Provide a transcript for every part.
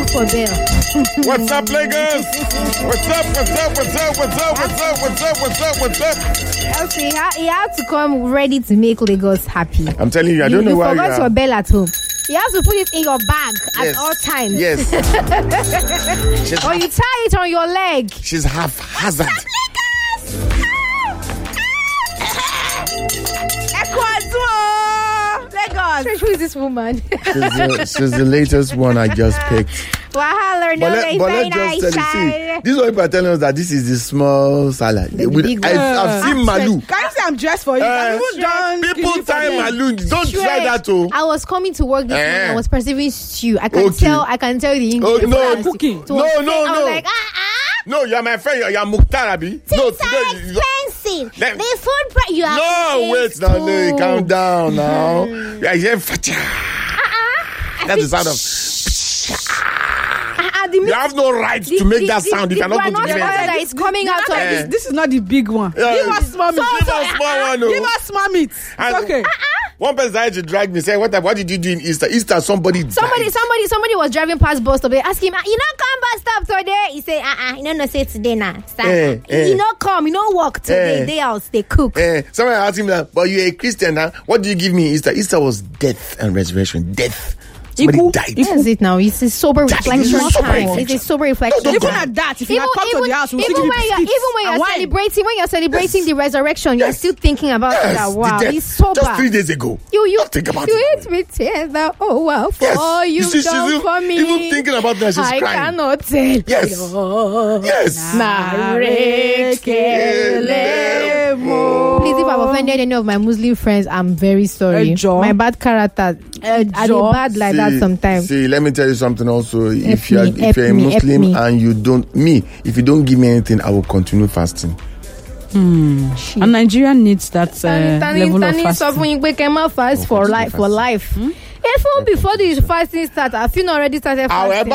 for bail. What's up, Lagos? What's up? Elsie, he had to come ready to make Lagos happy. I'm telling you, I don't know why. You forgot your bell at home. You have to put it in your bag at all times. Yes. Or you tie it on your leg. She's haphazard. Lagos. Who is this woman? She's the latest one I just picked. Wahala, no, But let's just tell you, see, this is what people are telling us, that this is the small salad. I've seen Malu. Can you say I'm dressed for you? People tie Malu. Don't try that, too. I was coming to work this morning. I was perceiving stew. I can tell the English. Oh, no, cooking. No. I was like, No, you're my friend. You're Mukhtar, Abi. No, today expensive. The food price you have. No, wait, no, calm down now. Yeah, that's the sound of. You have no right to make that sound. You cannot go to the that it's coming out of this is not the big one. Give us small meat. Give us small meat. It's okay. One person tried to drag me, say, what did you do in Easter? Easter, somebody was driving past bus stop. They asked him, you don't come bus stop today? He said, you don't know, say today now. You don't come, you don't walk today. They else, they cook. Somebody asked him that, but you're a Christian now. What do you give me Easter? Easter was death and resurrection. Death. Somebody died. What is it now? It's a sober reflection time. It's a sober reflection. Even at that, if you not come to the house, we'll even when you're celebrating the resurrection, you're still thinking about that. Wow, it's sober. Just 3 days ago. You think about it. You hate me tears that for you done for me. Even thinking about that, she's crying. I cannot tell. Yes. Please, if I've offended any of my Muslim friends, I'm very sorry. My bad character. I do bad like that sometimes. See, let me tell you something also. If you're a Muslim and you don't give me anything, I will continue fasting. And Nigeria needs that level of fasting. We can fast for life. Even before the fasting starts, I feel already started fasting.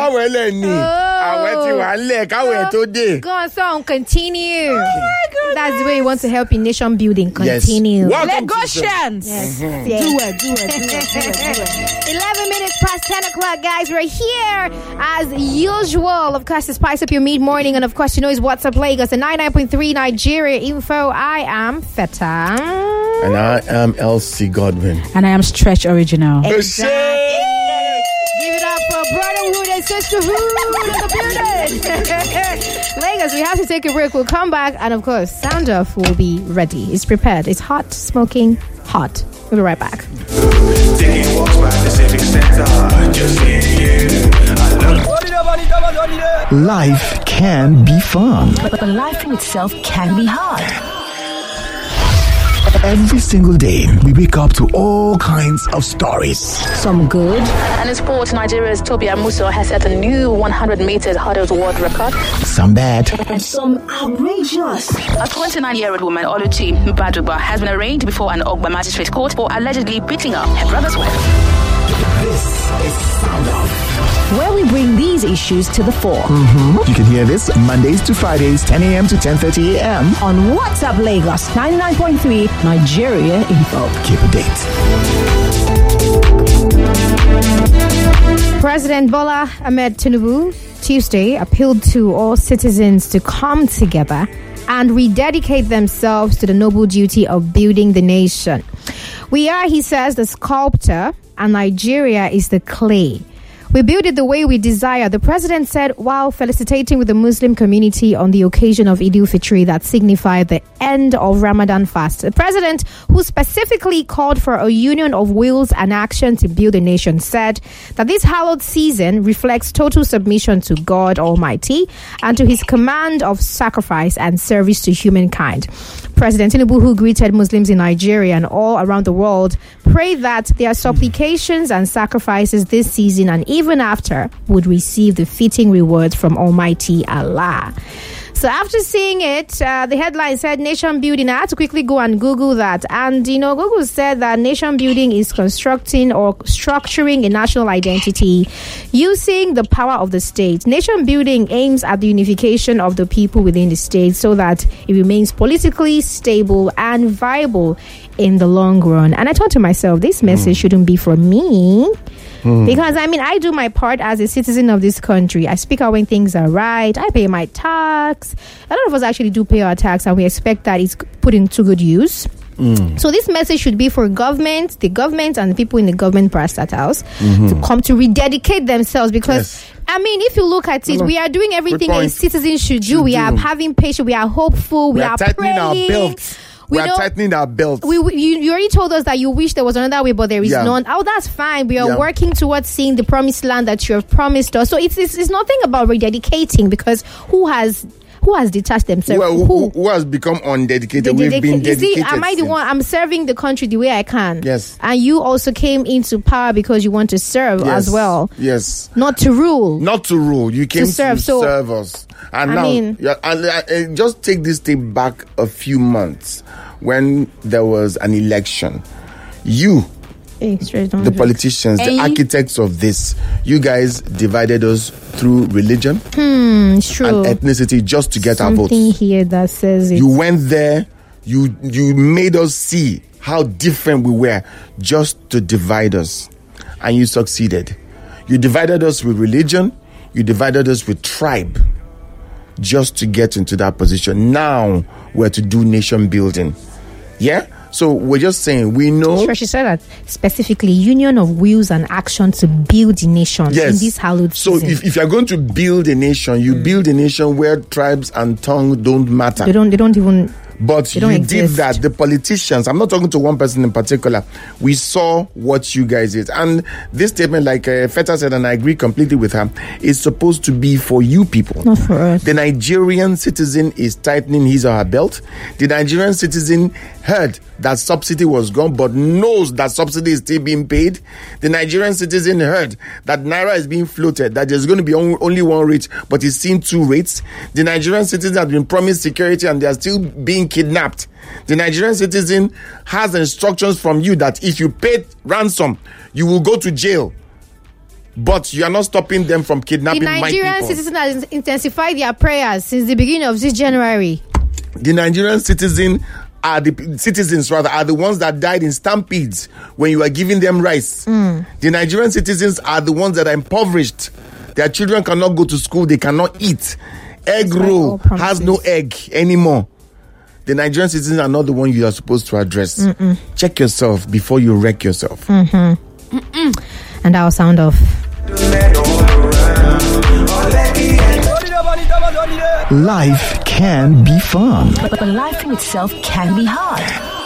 Go on, so continue. Oh my God, that's the way you want to help in nation building. Continue. Yes. Lagosians. Yes. Do it. 11 minutes past 10 o'clock, guys. We're here as usual. Of course, to spice up your mid-morning. And of course, you know it's What's Up Lagos, the 99.3 Nigeria info. I am Feta. And I am Elsie Godwin. And I am Stretch Original. Exactly. Give it up for brotherhood and sisterhood in the building. Lagos, we have to take a break. We'll come back. And of course, sound off will be ready. It's prepared. It's hot, smoking, hot. We'll be right back. Taking walks by the civic center. Just Life can be fun, but life in itself can be hard. Every single day, we wake up to all kinds of stories. Some good. And in sports, Nigeria's Toby Amuso has set a new 100 meters hurdles world record. Some bad. And some outrageous. A 29-year-old woman, Oluchi Mbaduba, has been arraigned before an Ogba magistrate court for allegedly beating up her brother's wife. This is Sound Off, where we bring these issues to the fore. You can hear this Mondays to Fridays, 10 a.m. to 10:30 a.m. on What's Up Lagos, 99.3 Nigeria Info. Keep a date. President Bola Ahmed Tinubu Tuesday appealed to all citizens to come together and rededicate themselves to the noble duty of building the nation. We are, he says, the sculptor, and Nigeria is the clay. We build it the way we desire, the president said while felicitating with the Muslim community on the occasion of Eid al-Fitr that signified the end of Ramadan fast. The president, who specifically called for a union of wills and action to build a nation, said that this hallowed season reflects total submission to God Almighty and to his command of sacrifice and service to humankind. President Tinubu, who greeted Muslims in Nigeria and all around the world, prayed that their supplications and sacrifices this season and even after would receive the fitting rewards from Almighty Allah. So after seeing it, the headline said nation building. I had to quickly go and Google that. And, Google said that nation building is constructing or structuring a national identity using the power of the state. Nation building aims at the unification of the people within the state so that it remains politically stable and viable in the long run. And I thought to myself, this message shouldn't be for me. Because, I do my part as a citizen of this country. I speak out when things are right. I pay my tax. A lot of us actually do pay our tax, and we expect that it's put into good use. So this message should be for the government and the people in the government parastatals to come to rededicate themselves, because if you look at it, we are doing everything a citizen should do. We are having patience, we are hopeful, we are tightening praying. Our belts. We are tightening our belts. You already told us that you wish there was another way, but there is none. Oh, that's fine. We are working towards seeing the promised land that you have promised us. So it's nothing about rededicating, because who has detached themselves? Well, who has become undedicated? We've been dedicated. Am I the one? I'm serving the country the way I can. Yes. And you also came into power because you want to serve as well. Yes. Not to rule. You came to serve us. And just take this thing back a few months when there was an election. The politicians, the architects of this, you guys divided us through religion it's true. and ethnicity just to get our votes. Something here that says it. You went there, you made us see how different we were just to divide us. And you succeeded. You divided us with religion, you divided us with tribe just to get into that position. Now we're to do nation building. Yeah? So we're just saying, we know. She said that specifically, union of wills and action to build the nation in this hallowed season. So if you're going to build a nation, you build a nation where tribes and tongue don't matter. They don't even. But you did that. The politicians, I'm not talking to one person in particular, we saw what you guys did. And this statement, like Feta said, and I agree completely with her, is supposed to be for you people. Not for us. The Nigerian citizen is tightening his or her belt. The Nigerian citizen heard that subsidy was gone, but knows that subsidy is still being paid. The Nigerian citizen heard that Naira is being floated, that there's going to be only one rate, but he's seen two rates. The Nigerian citizen has been promised security and they are still being kidnapped. The Nigerian citizen has instructions from you that if you pay ransom, you will go to jail. But you are not stopping them from kidnapping my people. The Nigerian citizen has intensified their prayers since the beginning of this January. The Nigerian citizens are the ones that died in stampedes when you are giving them rice. The Nigerian citizens are the ones that are impoverished. Their children cannot go to school. They cannot eat. Egg roll has no egg anymore. The Nigerian citizens are not the one you are supposed to address. Check yourself before you wreck yourself. And I'll sound off. Life can be fun. But life in itself can be hard.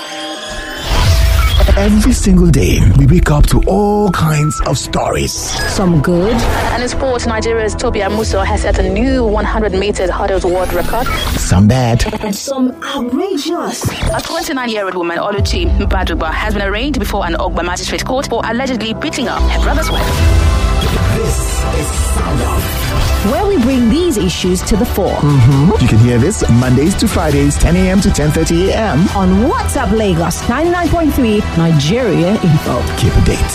Every single day, we wake up to all kinds of stories. Some good. And in sports, Nigeria's Toby Amuso has set a new 100 meters hurdles world record. Some bad. And some outrageous. A 29-year-old woman, Oluchi Baduba, has been arraigned before an Ogba magistrate court for allegedly beating up her brother's wife. This is Sound Off, where we bring these issues to the fore. You can hear this Mondays to Fridays, 10 a.m. to 10:30 a.m. on WhatsApp Lagos 99.3 Nigeria Info. Keep a date.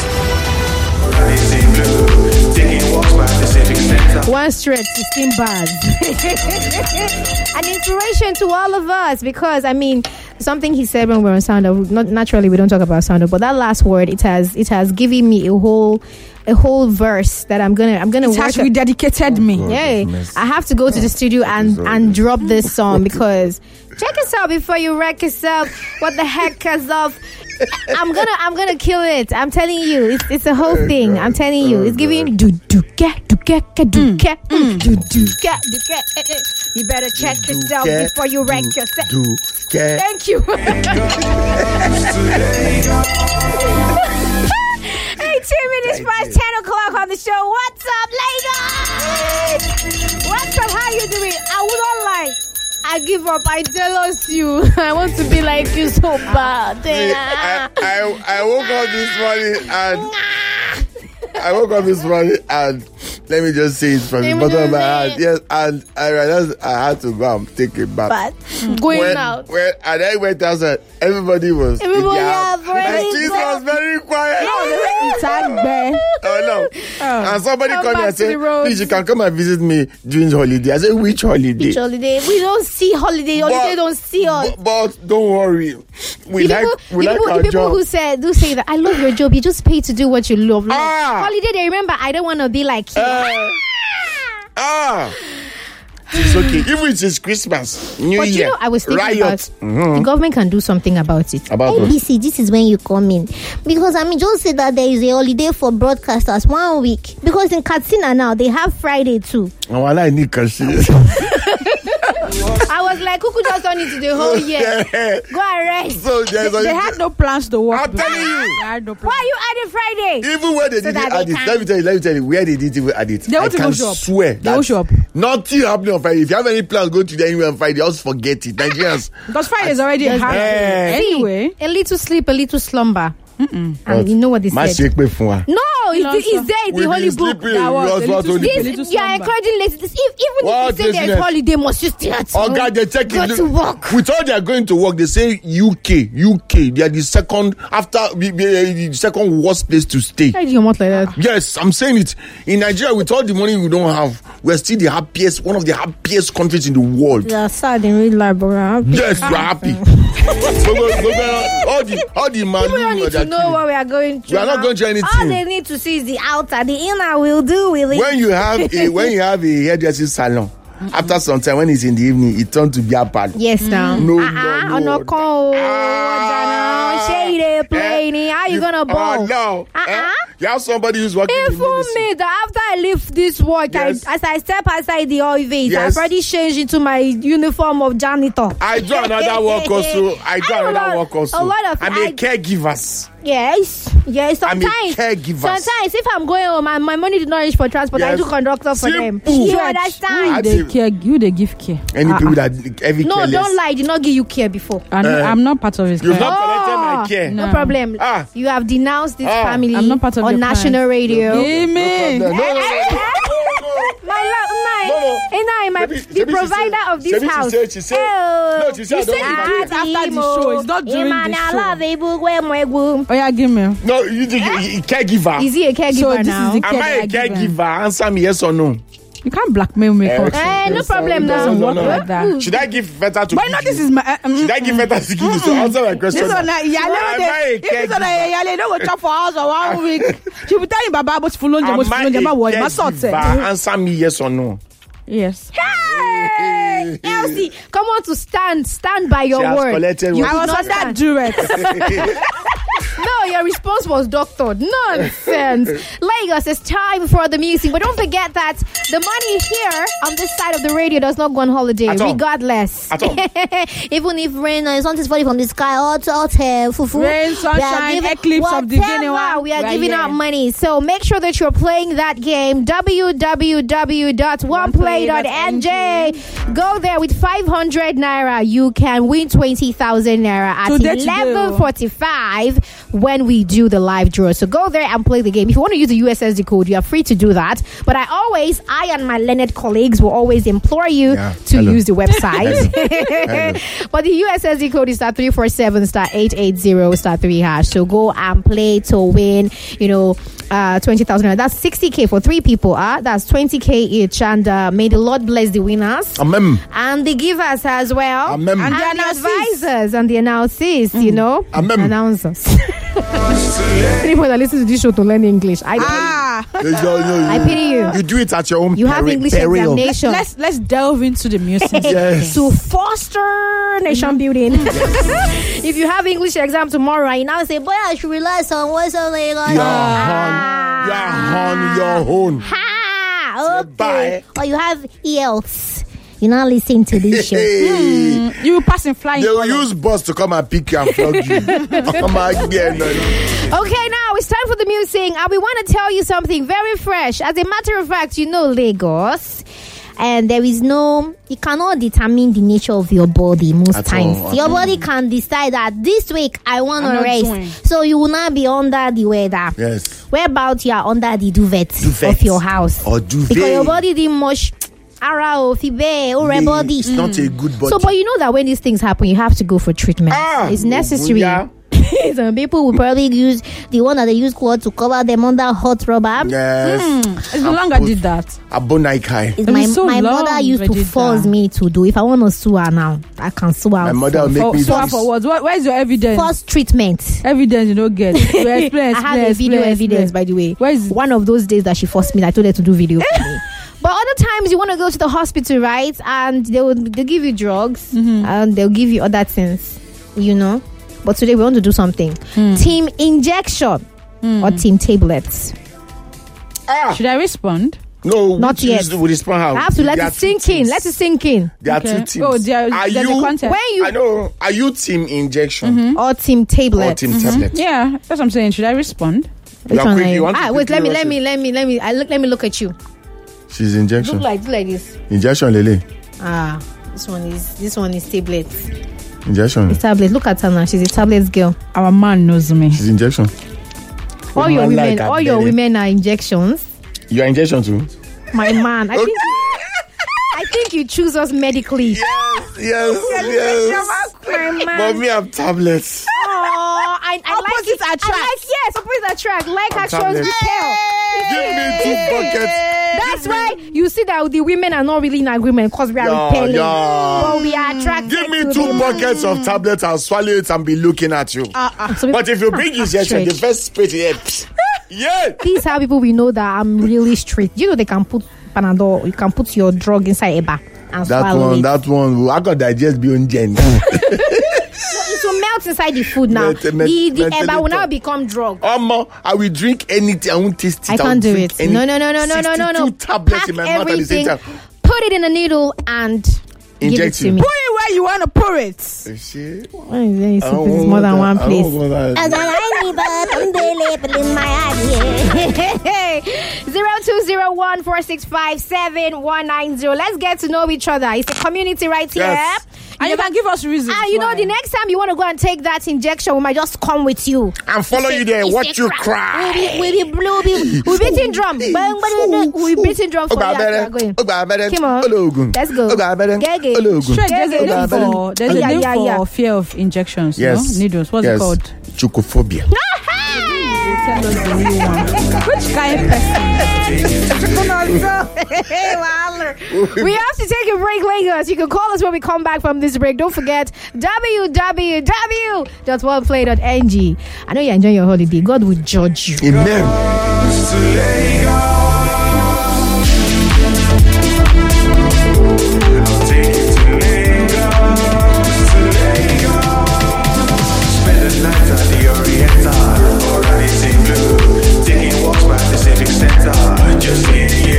One straight 16 bars. An inspiration to all of us, because something he said when we were on Sound Off, not naturally we don't talk about Sound Off, but that last word, it has given me a whole verse that I'm gonna it has rededicated me. Yeah, I have to go to the studio and drop this song, because check yourself before you wreck yourself. What the heck, yourself? I'm gonna kill it. I'm telling you, it's a whole thing. I'm telling you, it's giving you do get. You better check yourself before you wreck yourself. Thank you. Hey, 2 minutes past 10 o'clock on the show. What's up, ladies? What's up? How you doing? I wouldn't lie. I give up. I jealous you. I want to be like you so bad. I woke up this morning and Let me just say it from the bottom of my heart. Yes, and I realized I had to go and take a bath. But going out. And I went outside. Everybody was. My kids was very quiet. Oh no! And somebody called me and said, "Please, you can come and visit me during holiday." I said, "Which holiday?" Which holiday? We don't see holiday. Holiday don't see us. But don't worry. We like our people job. who say that I love your job. You just pay to do what you love. Holiday. They remember. I don't want to be like you. It's okay. Even if it's Christmas, New but Year, you know, I was thinking riot. about the government can do something about it. About ABC, this is when you come in. Because just say that there is a holiday for broadcasters 1 week. Because in Katsina now, they have Friday too. Oh, I need Katsina. I was like, Kuku just don't need to the whole year. Go and rest. So they had no plans to work. I'm telling you. Why are you adding Friday? Even where they didn't add it, let me tell you where they didn't even add it. They I can swear they will show up. Nothing happening on Friday. If you have any plans, go to anywhere on Friday. Just forget it. Nigerians. Because Friday is already happening. Anyway. A little sleep, a little slumber. And you know what they said? No, it's there in the holy book. You are encouraging laziness. Even if you say there's holiday, must you still have to go to work? With all they are going to work, they say UK. They are the second the second worst place to stay. Why do you want like that? Yes, I'm saying it. In Nigeria, with all the money we don't have, we're still one of the happiest countries in the world. You are sad in real life, but yes, we're happy. all the man people don't need to know what we are going through. We are not going through anything. All they need to see is the outer. The inner will do. When you have a hairdressing salon, after some time, when it's in the evening, it turns to be a party. Yes, now. No. Shady playing. How you gonna ball? No. You have somebody who's working. Inform me that after I leave this work, as I step outside the office, I've already changed into my uniform of janitor. I do another work also. A lot of I'm a caregiver. Yes. Sometimes, I'm a caregiver. Sometimes, if I'm going home and my money did not reach for transport, I do conductor for them. You understand? You they give care. Any people that every no, careless. Don't lie. Did not give you care before. I'm not part of his care. You've not collected my care. No problem. You have denounced this family I'm not part of on national radio. Give me. My love, the provider of this house. She said you said it after the show. It's not during the show. Oh yeah, give me. No, you caregiver. Is he a caregiver now? Am I a caregiver? Answer me yes or no. You can't blackmail me. No problem now. Like that. Should I give Feta to? Why not? This is my. Should I give Feta to give? So answer my question. This one, Yale, don't go chop for house for 1 week. She will tell you Baba about Fulon. Answer me yes or no. Yes. Hey, Elsie, come on to stand by your word. I was on that duress. No, your response was doctored. Nonsense. Lagos, it's time for the music. But don't forget that the money here on this side of the radio does not go on holiday, regardless. Even if rain or something's falling from the sky, fufu. Rain, sunshine, eclipse of the January. We are giving out money. So make sure that you're playing that game. www.oneplay.nj. Go there with 500 naira. You can win 20,000 naira at 11:45 when we do the live draw. So go there and play the game. If you want to use the USSD code, you are free to do that. But I and my learned colleagues will always implore you to use the website. But the USSD code is *347*880*3#. So go and play to win, 20,000. That's 60K for 3 people. That's 20K each. And may the Lord bless the winners. Amen. And the givers as well. Amen. And the advisors and the announcers, Amen. Announcers. People that listen to this show to learn English. I pity you. You do it at your own You have English examination. Let's delve into the music. Yes. To foster nation building. If you have English exam tomorrow and you now say, boy, I should rely on what's on your own. Okay. Or you have ELs. You now listen to this show. You pass in flying. They will use bus to come and pick you and flog you. Okay, now it's time for the music. And we want to tell you something very fresh. As a matter of fact, Lagos. and there is no, you cannot determine the nature of your body most At times. all. Your body can decide that this week I want I'm to not rest, doing. so you will not be under the weather. Yes. Where about you are under the duvet Duvet. of your house, Or duvet. because your body didn't much. Body. It's not a good body. So, but you know that when these things happen, you have to go for treatment. It's necessary. Yeah. Some people will probably use the one that they use quad to cover them under hot rubber. Yes. It's no longer did that. Abonaikai. It's It my was so my long, mother used to Vegeta. force me to do. If I want to sue her now, I can sue her. My mother will for make me So do for what? Where is your evidence? first treatment. Evidence you don't get. You explain, I have a video evidence, by the way. Where is One of those days that she forced me, I told her to do video for me. But other times you want to go to the hospital, right? And they'll give you drugs and they'll give you other things, you know. But today we want to do something. Team injection or team tablets. Should I respond? No, Not yet. We respond how? I have to let There it are two sink in. teams. Let it sink in. There are Okay. two teams. Oh, there's a concept. When you I know. Are you team injection or team or tablets. team tablet? Yeah, that's what I'm saying. Should I respond? You are one quick, are you you? want to Wait, let quickly me rush it. let me look at you. She's injection. Do like this. Injection, Lele. This one is tablets. Injection. It's tablet. Look at her now. She's a tablets girl. Our man knows me. She's injection. All your man women, like all your Abdele. women are injections. You are injection too. My man, I think you choose us medically. Yes. My man. But me, I'm tablets. Oh, I like it. attract. Yes, opposites attract. Like actions tablets. repel. Give me 2 buckets. That's why you see that the women are not really in agreement because we are Yeah, repelling. yeah. But we are attracted. Give me to 2 them. buckets of tablets. I'll swallow it and be looking at you. So But if you bring injection, the first spit here. Yeah. these are people we know that I'm really strict. You know they can put Panadol. You can put your drug inside a bag and swallow it. That one. I got digest beyond gen. It will melt inside the food now. The eba will now become drug. I will drink anything. I won't taste it. I can't do it. No. 62 tablets Pack in my mouth at the same everything, time. put it in a needle and give it Inject to you. me. Put it where you want to put it. Shit. Why is there a soup? It's more than one place. Hey, 0201-465-7190. Let's get to know each other. It's a community right here. Yes. And you can give us reasons. And you know, why. the next time you want to go and take that injection, we might just come with you. And follow you there. Watch you cry. We'll be beating drum. We'll be beating drum for you as we are going. Come on. Let's go. Straight, there's a name for Yeah. fear of injections. Yes. No? Needles. What's it called? Chukophobia. Tell us the new one. Which kind of person? We have to take a break, Lagos. You can call us when we come back from this break. Don't forget www.oneplay.ng. I know you're enjoying your holiday. God will judge you. Amen. Just me and you.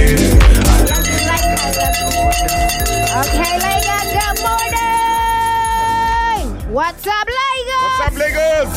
Okay, Lagos, good morning. What's up, Lagos?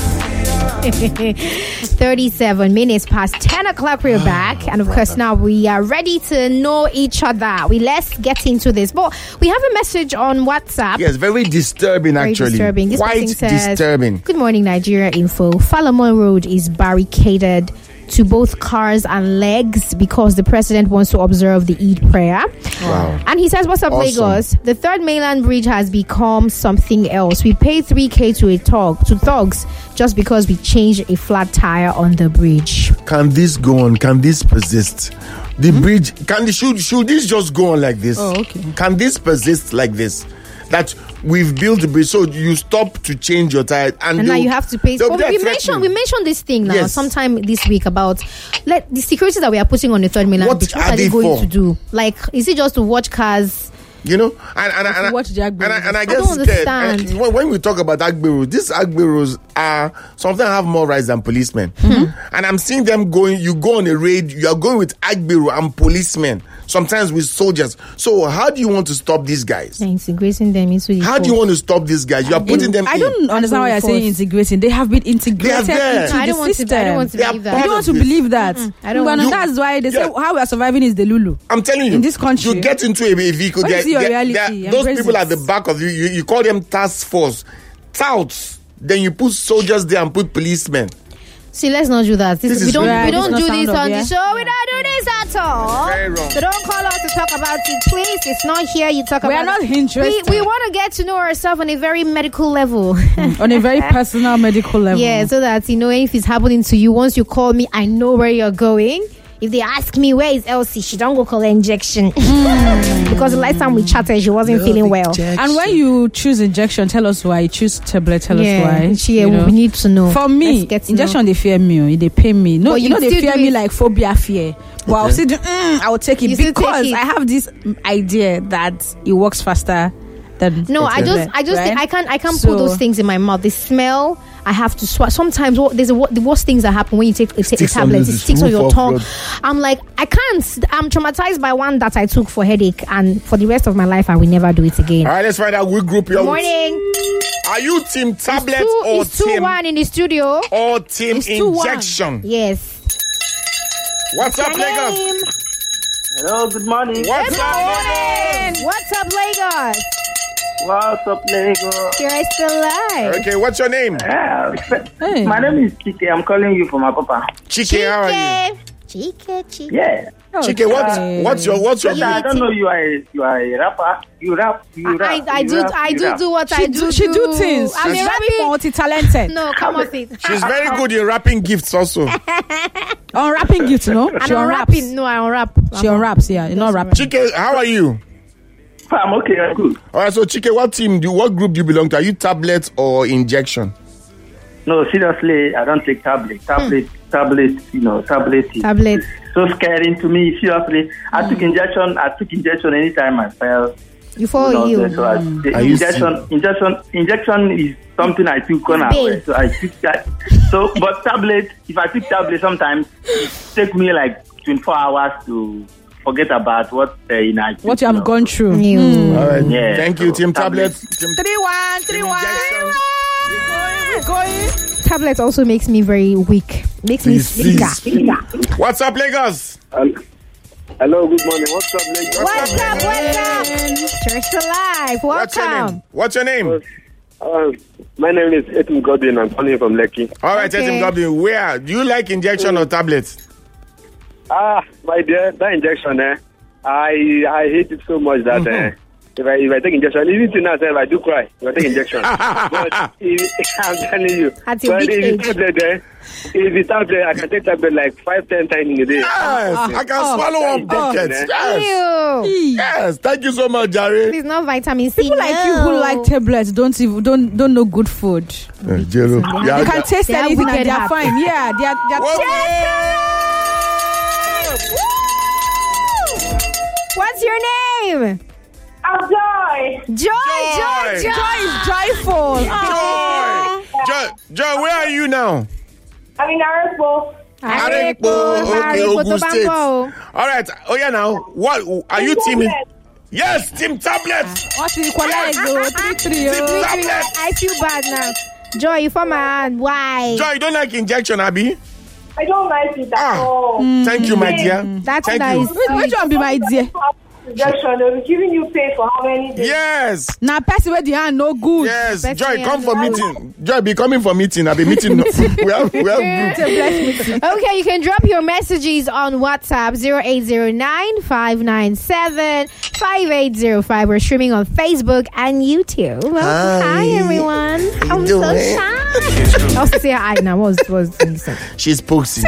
37 minutes past 10 o'clock, we're back. And of course, now we are ready to know each other. Let's get into this. But we have a message on WhatsApp. Yes, very disturbing Very actually. disturbing. This Quite person says, disturbing. Good morning, Nigeria Info. Falamo Road is barricaded to both cars and legs because the president wants to observe the Eid prayer. Wow. And he says, what's up, Awesome. Lagos? The third mainland bridge has become something else. We paid 3K to thugs just because we changed a flat tire on the bridge. Can this go on? Can this persist? The bridge, should this just go on like this? Oh, okay. Can this persist like this? That we've built the bridge, so you stop to change your tire, and Now you have to pay. they'll Well, be we threatening. mentioned this thing now Yes. sometime this week about the security that we are putting on the third mainland What bridge. What are are they they going for? to do? Like, is it just to watch cars You know, and watch the Agberos. and I get don't scared. understand. And when we talk about Agberos, these Agberos are sometimes have more rights than policemen. And I'm seeing them going. You go on a raid, you are going with Agbero and policemen, sometimes with soldiers. So how do you want to stop these guys? Integrating them into the How do you want to stop these guys? You are putting them. I don't understand why you're saying integrating. They have been integrated They are there. into I don't the want system. to. I don't want to They are believe part You that. don't want to this. believe that. I don't But want- that's why they say Yeah. how we are surviving is the Lulu. I'm telling you, In this country. you get into a vehicle. What is your reality? Those Embrace people it. at the back of you call them task force, touts. Then you put soldiers there and put policemen. See, let's not do that. This We is don't. right. We don't It's do not this sound on of, the yeah. show. We don't do this at all. Very wrong. So don't call us to talk about it, please. It's not here. You talk We about. are not it. interested. We want to get to know ourselves on a very medical level. On a very personal medical level. Yeah, so that if it's happening to you, once you call me, I know where you're going. If they ask me where is Elsie, she don't go call her injection because the last time we chatted, she wasn't feeling well. And when you choose injection, tell us why. You choose tablet, tell us why. You know. We need to know. For me, Let's get to injection they fear me. They pay me. No, But you know you they still fear do me it. like phobia fear. But I'll still do. I will take it You still because take it. I have this idea that it works faster than. No, I just right? think I can't So- put those things in my mouth. The smell, I have to swallow. Sometimes the worst things that happen when you take a Sticks on tablet, the it sticks on roof your of tongue. blood. I'm like, I can't. I'm traumatized by one that I took for headache, and for the rest of my life, I will never do it again. All right, let's find out which group you're with. Morning. Are you team tablet or It's team 2-1 in the studio. or team It's 2-1. injection? Yes. What's up, Lagos? Name? Hello, good morning. What's up, Lagos? What's up, Lagos? What's up, Lagos? You're still alive. Okay, what's your name? Hey. My name is Chike. I'm calling you from my papa. Chike, how are you? Chike. Yeah. Chike, what's your I don't know you are a rapper. You rap. I do what I do. She do things. I'm She's a very rapping. multi-talented. No, come on, it. She's very good in wrapping gifts also. Unwrapping gifts, no? And She I'm unwraps. rapping. No, I unwrap. She unwraps, yeah. You're not rapping. Chike, how are you? I'm okay. I'm good. All right, so Chike, what group do you belong to? Are you tablet or injection? No, seriously, I don't take tablet. Tablet. Is Tablet. so scary to me. Seriously, I took injection anytime I fell. You fall you. So the Are you injection is something I took on Big. So I took that. So, but tablet, if I took tablet, sometimes it take me like 24 hours to forget about what I took, What you have gone through. All right, Yeah, thank you, so team tablet. tablet. Team 3-1, 3-1. injection. We're going. Tablet also makes me very weak. Makes me Please. What's up, Lagos? Hello, good morning. What's up, ladies? What's up? Church Alive. Welcome. What's your name? My name is Etim Godwin. I'm calling from Lekki. All right, Okay. Etim Goblin. Where do you like injection or tablet? My dear, that injection, I hate it so much that if I take injection, even till now, if I do cry, if I take injection. But I'm telling you, At your big age. if it's tablet, I can take tablet like 5-10 times in a day. Yes, I can swallow one bucket. Yes. Ew. Yes, thank you so much, Jerry. It's not vitamin C. People like you who like tablets don't know good food. Jero. You can taste They are anything and wicked they are happy. fine. Yeah, they are. What's your name? I'm Joy. Joy. Joy is joyful. Joy, where are you now? I'm in Arepo. Okay, Ogun State. All right. Oh yeah, now what are you teaming? Yes, team tablet. What is equalize? 3-3. Team tablet. I feel bad now. Joy, you from my hand. Why? Joy, you don't like injection, Abby? I don't like it at all. Thank you, my dear. That's Thank nice. you. Which one be my dear? Injection, they'll be giving you pay for how many days? Yes. Now, person where the hand no good. Yes, Best Joy, way come I for know. meeting. Joy, be coming for meeting. I'll be meeting. we have group. Okay, you can drop your messages on WhatsApp 0809-597-5805. We're streaming on Facebook and YouTube. Well, hi everyone. I'm so shy. I'll say hi now. What's decent? She's posting.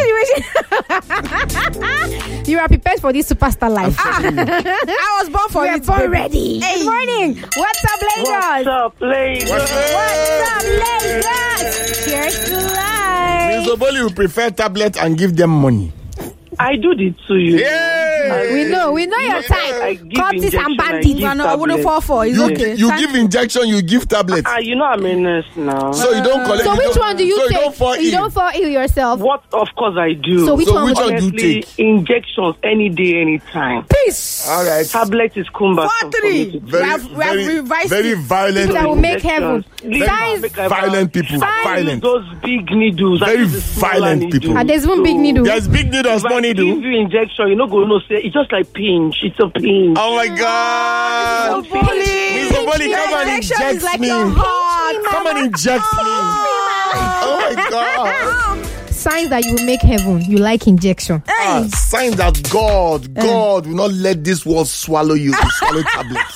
You are prepared for this superstar life. I was born for We're it. born baby. ready. Hey. Good morning. What's up, Lagos? What's up, ladies? What's up, Lagos? Cheers to life. Miss Oboli will prefer tablet and give them money. I do the two, you know. We know your type. Cultists and bandits. I wouldn't fall for. It's okay. You give injection, you give tablets. You know I'm a nurse now. So you don't collect. So which one do you take? You don't fall ill yourself. What? Of course I do. So which one do you take? Injections any day, anytime. Peace. All right. Tablet is cumbersome. Very violent. People that will make heaven. Violent people. Violent. Those big needles. Very violent people. And there's one big needle. There's big needle, small needle. If you injection, you're not going to say it's just like pinch. It's a pinch. Oh my God! Mr. Boli, come and inject me. Come and inject me. Oh my God! Signs that you will make heaven. You like injection. Signs that God will not let this world swallow you. You swallow tablets.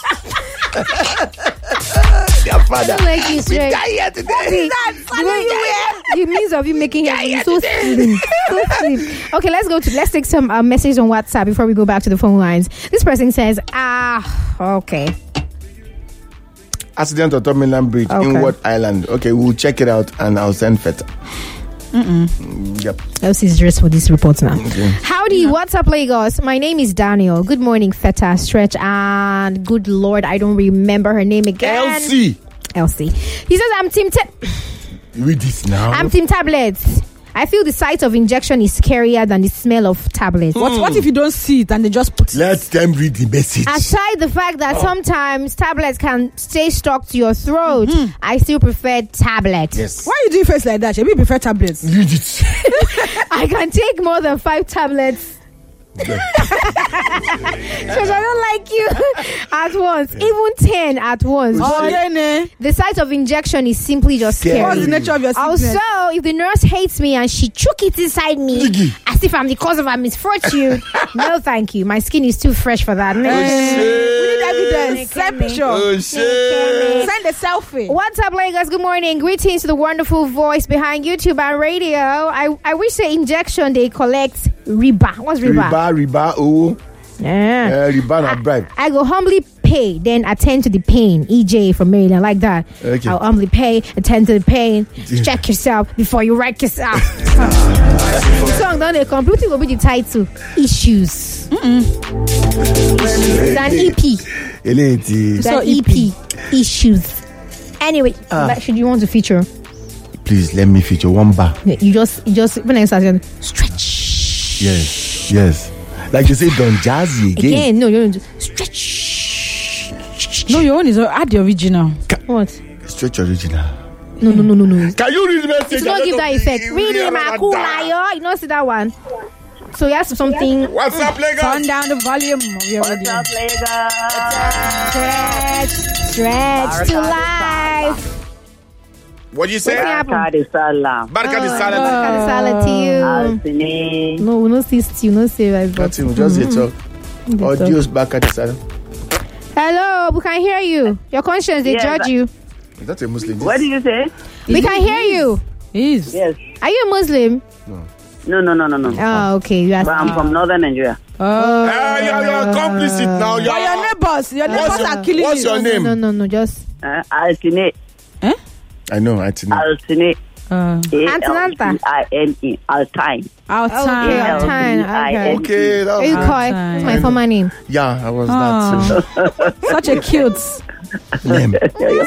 Your father. Like you straight. Die here today. The means of you making heaven so slim. Okay, let's take some messages on WhatsApp before we go back to the phone lines. This person says, okay. Accident on Tomiland Bridge in what island? Okay, we'll check it out and I'll send Feta. Yep. Elsie's dressed for this report now. Okay. Howdy, what's up, Lagos? My name is Daniel. Good morning, Feta, Stretch, and good Lord, I don't remember her name again. Elsie. He says, I'm Team Read this now. I'm Team Tablets. I feel the sight of injection is scarier than the smell of tablets. What if you don't see it and they just put it? Let them read the message. Aside the fact that sometimes tablets can stay stuck to your throat, I still prefer tablets. Yes. Why are you doing face like that? You prefer tablets? Read it. I can take more than 5 tablets. Because I don't like you at once, even 10 at once. The sight of injection is simply just scary. What's the nature of your sickness? Also, if the nurse hates me and she chook it inside me as if I'm the cause of her misfortune, no thank you. My skin is too fresh for that. We need evidence. Send picture. Send a selfie. What's up, Lagos? Good morning. Greetings to the wonderful voice behind YouTube and radio. I wish the injection they collect riba. What's riba? Riba, oh. Yeah. Riba na bribe. I go humbly pay, then attend to the pain. EJ from Maryland, like that. Okay. I'll humbly pay, attend to the pain. Check yourself before you wreck yourself. Song done a completely will be the title. Issues. It's an EP. It's an EP. Issues. Anyway, should you want to feature? Please let me feature one bar. You just when I started stretch. Yes. Like you say, Don Jazzy again. No, you don't stretch. No, your own is add the original. What? Stretch original. No. Can you read the message? It's not give that effect. Read it, Makula, yo. You don't see that one. So you have something. What's up, Lagos? Turn down the volume of your radio. What's up, Lagos? Stretch to life. What you say? Barka de Salah. Barka de Salah. Barka de Salah to you. No, we don't see you. No say right. Nothing. Just the talk. Audio's Barka de Salah. Hello, we can hear you. Your conscience, they judge you. Is that a Muslim? What did you say? We can hear you. Yes. Are you a Muslim? No. Oh, okay. You are. But I'm from northern Nigeria. You're complicit now. Your neighbors are killing you. What's your name? No, just. Altine. I know, Altine. Altine. Antinanta. Altine. Altine. Okay. That's my former name. Yeah, I was that. Such a cute name.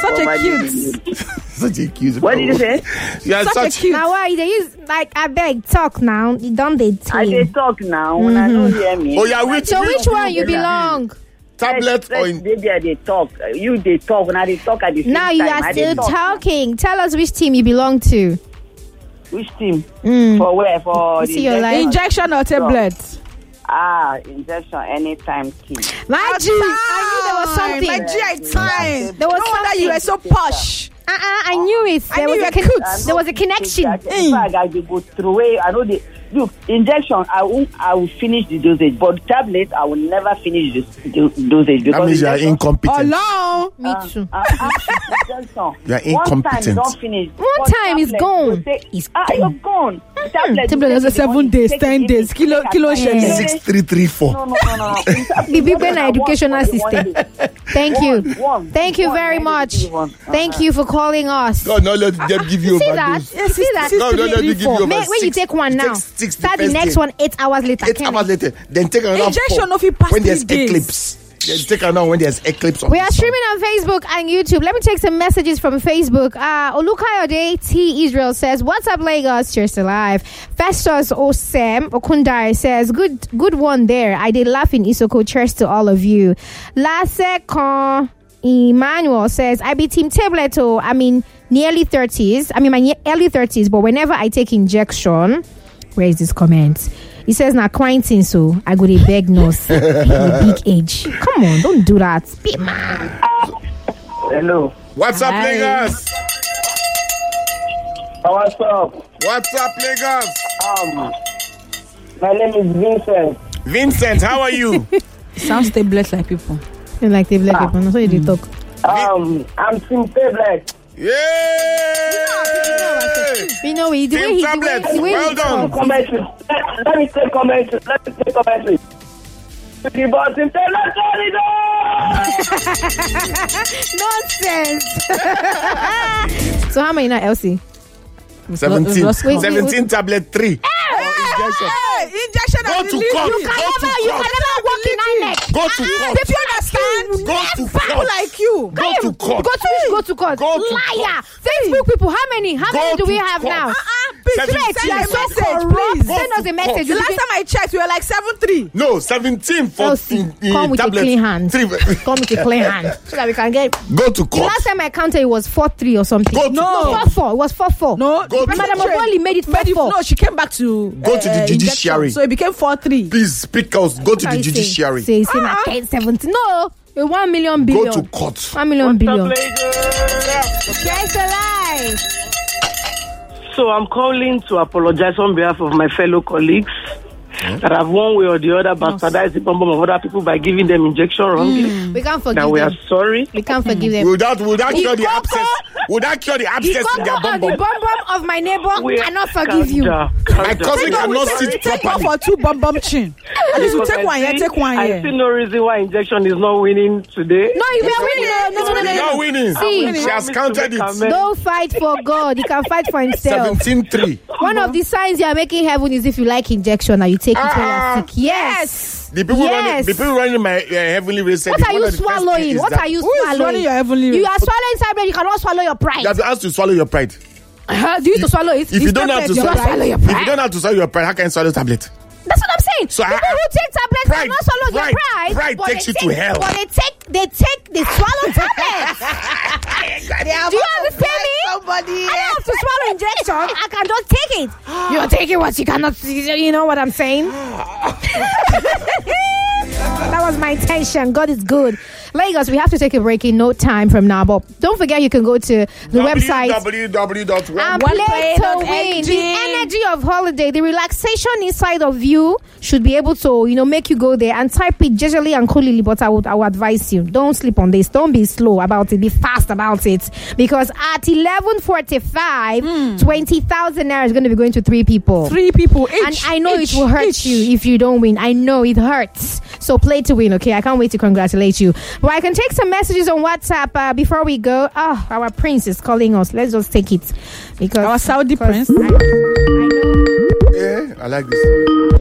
Such a cute. What did you say? Yeah, such a cute. Now why they use like I beg talk now? You don't they tell. I dey talk now. When I don't hear me. Oh yeah, which one you belong? Tablet or in... They talk. You they talk. When I they talk at the same time. Now you are still talking. Tell us which team you belong to. Which team? For where? For the injection or tablets? Injection anytime team. My G, I knew there was something. My G, time. There was something. You were so posh. I knew it. There was a connection. In fact, I go through it. I know the look injection. I will finish the dosage, but tablet I will never finish the dosage because that means you are incompetent. Oh no, me too. You are incompetent. Don't finish. One time is gone. It's you're gone. Tablet is 7 days, 10 days. Kilo 6334. No. The big educational system. Thank you. Thank you very much. Thank you for calling us. God, no, let them give you See a that? overdose. See that? No, let me give you over. When you take one now, start the next one 8 hours later. 8 hours later, then take another Injection 4 of it past when there's 3 days. eclipse. Then take another when there's eclipse. On We are the sun. streaming on Facebook and YouTube. Let me take some messages from Facebook. Olukayode T. Israel says, "What's up, Lagos? Cheers to life." Festus Osem Okundai says, "Good one there. I did laugh in Isoko. Cheers to all of you." Lasek Emmanuel says, "I be Team Tableto. I mean, nearly 30s. I mean, my early 30s. But whenever I take injection, where is this comment? He says, "Na quarantine, so I go to beg nose. Big age. Come on, don't do that. Big man." Hello. What's up, Hi. Lagos? What's up? What's up, Lagos? My name is Vincent. Vincent, how are you? Sounds tablet like people. You like the black people. That's what you talk. I'm Team Tablet. Yay! You know, the way Team he tablets. the way Well he done. talks. Let me take commentary. The boss in Tablet. Nonsense. So how many now, Elsie? 17. Wait, 17 tablet 3. Injection. Injection. Go to court. You can never walk in INEC. Go to court. If you understand, Go to people court. like you. Go to court. Go to court. Go to Liar. Facebook people, how many do we to have court. now? Please, Seven- send a so message, corrupt. please. Send us a message. The last time I checked, we were like 7-3. No, 17 for Elsie, come with a tablet clean hand. 3. Come with a clean hand so that we can get. Go to The court. last time I counted, it was 4-3 or something. Go to No, court. 4-4. It was 4-4. No, Go to Madam court. Oboli made it 4-4. No, she came back to Go to the judiciary. injection, so it became 4-3. Please speak out. Go to the judiciary. Say 17. No, 1 million billion. Go to court. 1 million billion. Lagos? Cheers alive. So I'm calling to apologize on behalf of my fellow colleagues that have one way or the other bastardized the bum of other people by giving them injection wrongly. We can't forgive That we are them. sorry. We can't forgive them. Would that cure the Igbo- abscess? Would that cure the The abscess in their bum bum? of my neighbor We cannot forgive you. My cousin cannot sit Take one properly. for 2 bum chin. At least you take one here, take one I here. see no reason why injection is not winning today. No, you are winning. No. You're not winning. See, She has counted it. don't fight for God. He can fight for himself. 17-3. One of the signs you are making heaven is if you like injection and you take it when you're sick. Yes. The people running my heavenly race said What are you swallowing? What are you Who is running swallowing? your heavenly You race? are swallowing tablet. You cannot swallow your pride. You have to ask to swallow your pride. Do you need to swallow it? If you don't have to You swallow, swallow your if pride. you don't have to swallow your pride, how can you swallow tablet? That's what I'm saying. So People who take tablets pride- cannot swallow their pride. pride but takes they you to hell. But they swallow tablets. Do you understand me? Somebody. I don't have to swallow injection. I can just take it. You're taking what you cannot. You know what I'm saying? That was my intention. God is good. Lagos, we have to take a break in no time from now. But don't forget, you can go to the website and play to win. The energy of holiday, the relaxation inside of you should be able to, make you go there and type it gingerly and coolly. But I would advise you, don't sleep on this. Don't be slow about it. Be fast about it. Because at 11:45, 20,000 naira is going to be going to 3 people. 3 people each. And I know it will hurt you if you don't win. I know it hurts. So play to win, okay? I can't wait to congratulate you. But I can take some messages on WhatsApp before we go. Oh, our prince is calling us. Let's just take it. Because Our Saudi prince. I know. Yeah, I like this.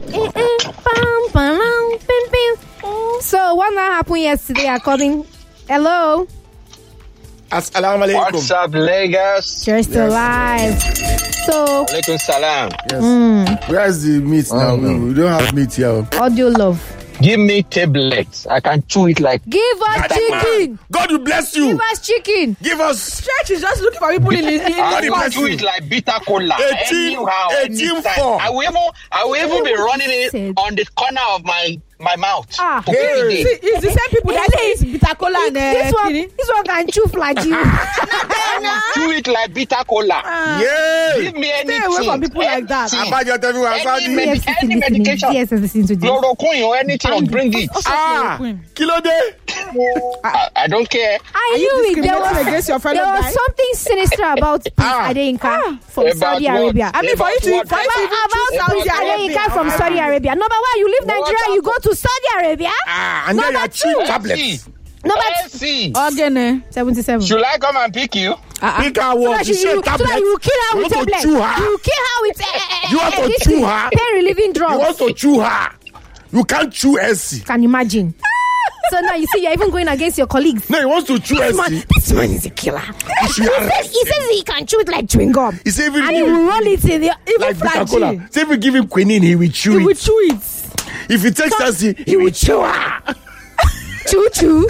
So what now happened yesterday according... Hello? Assalamu alaikum. What's up, Lagos? Just alive. So... Alaikum salam. Yes. Where's the meat now? We don't have meat here. Audio love. Give me tablets. I can chew it like. Give us chicken. God will bless you. Give us chicken. Give us. Church is just looking for people in I the can chew it like bitter cola. 18 anytime. 4. I will even be running it on the corner of my mouth. See, it's the same people that say it's bitter cola and This one can chew flagyl. Chew it like bitter cola. Yeah. Give me anything. Stay away from people like that. Abájọ tell me what Any medication. Yes, listen to this. Chloroquine or anything, bring it. Kí ló dé? I don't care. I knew it. discriminating against your fellow There was guy? something sinister about Adeyinka from About Saudi what? Arabia. I mean, for you to About even About Saudi Adeyinka from Saudi Arabia. Number one, you leave Nigeria, you go to Saudi Arabia. And then you are chewing tablets. No, but AC. Again, 77. Should I come and pick you? Pick her what? So you kill her with tablet. You kill her with You want to chew her? pain relieving drugs. You want to chew her? You can't chew SC. Can you imagine? So now you see, you're even going against your colleagues. No, he wants to chew SC. This man is a killer. He says he can chew it like chewing gum. He said and he will roll it in the like Coca-Cola. Say if we give him quinine, he will chew it. He will chew it. If he takes SC, he will chew her. Choo.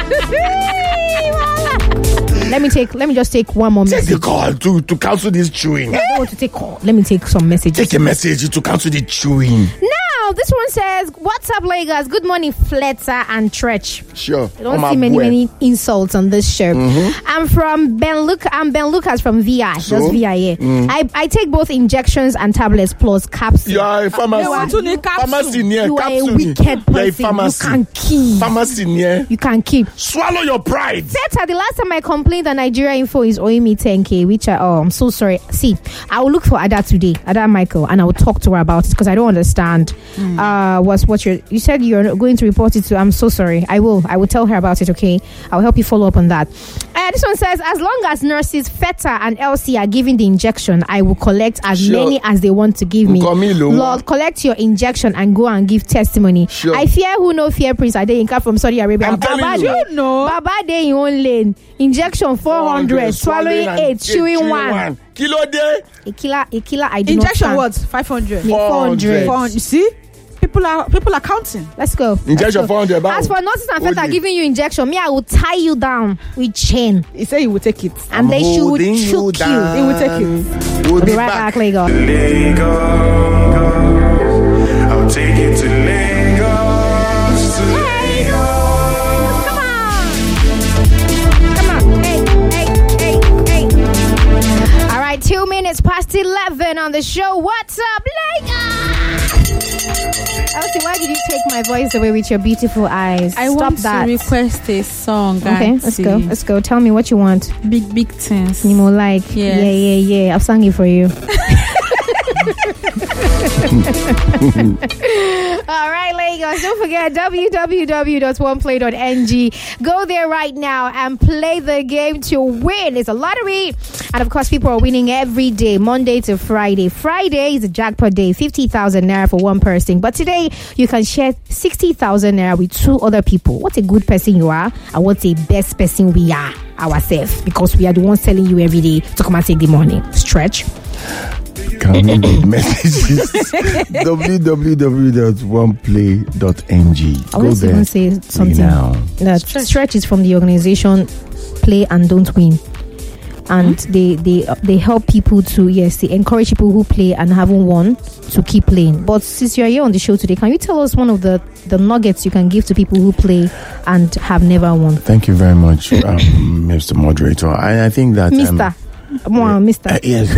Let me just take one more message. Take the call to cancel this chewing. I don't want to take call. Let me take some messages. Take a message to cancel the chewing. Now, this one says, "What's up, Lagos? Good morning, Fletcher and Tretch." Sure. I don't see many insults on this show. I'm from Ben Lucas from VI. So? Just VIA. I take both injections and tablets plus capsules. You are a pharmacy. Pharmacy near You are a capsule. wicked person. Pharmacy. You can keep. Pharmacy near. You can keep. Swallow your pride. Feta, the last time I complained that Nigeria Info is owing me 10K, which I'm so sorry. See, I will look for Ada today, Ada Michael, and I will talk to her about it because I don't understand what you said you're going to report it to. I'm so sorry. I will tell her about it, okay? I'll help you follow up on that. This one says, as long as nurses Feta and Elsie are giving the injection, I will collect as many as they want to give me. Lord, collect your injection and go and give testimony. Sure. I fear who no fear Prince Adeyinka from Saudi Arabia. I'm telling you. Baba dey in own lane. Injection 400, swallowing 8, chewing 1. Kilo day. A killer. I do Injection not what? 500. 400. You see? People are counting. Let's go. Injection 400. As for nurses and Feta giving you injection, me, I will tie you down with chain. He said he will take it. And then she will choke you. He will take it. We'll be right back, Lagos. Lagos. I'll take it to Lagos. Come on. Hey. All right, 2 minutes past 11 on the show. What's up, Lagos? Elsie, why did you take my voice away with your beautiful eyes? I Stop want that. to request a song. Okay, let's go. Tell me what you want. Big things. Nemo like. Yes. Yeah. I've sung it for you. All right, Lagos. Don't forget www.oneplay.ng. Go there right now and play the game to win. It's a lottery. And of course, people are winning every day, Monday to Friday. Friday is a jackpot day, 50,000 naira for one person. But today, you can share 60,000 naira with 2 other people. What a good person you are, and what a best person we are ourselves, because we are the ones telling you every day to come and take the money. Stretch. Can we read messages? www.oneplay.ng. I want to even say something. That Stretch is from the organization Play and Don't Win. And they help people to, they encourage people who play and haven't won to keep playing. But since you're here on the show today, can you tell us one of the nuggets you can give to people who play and have never won? Thank you very much, Mr. Moderator. I think that Mr. Yes.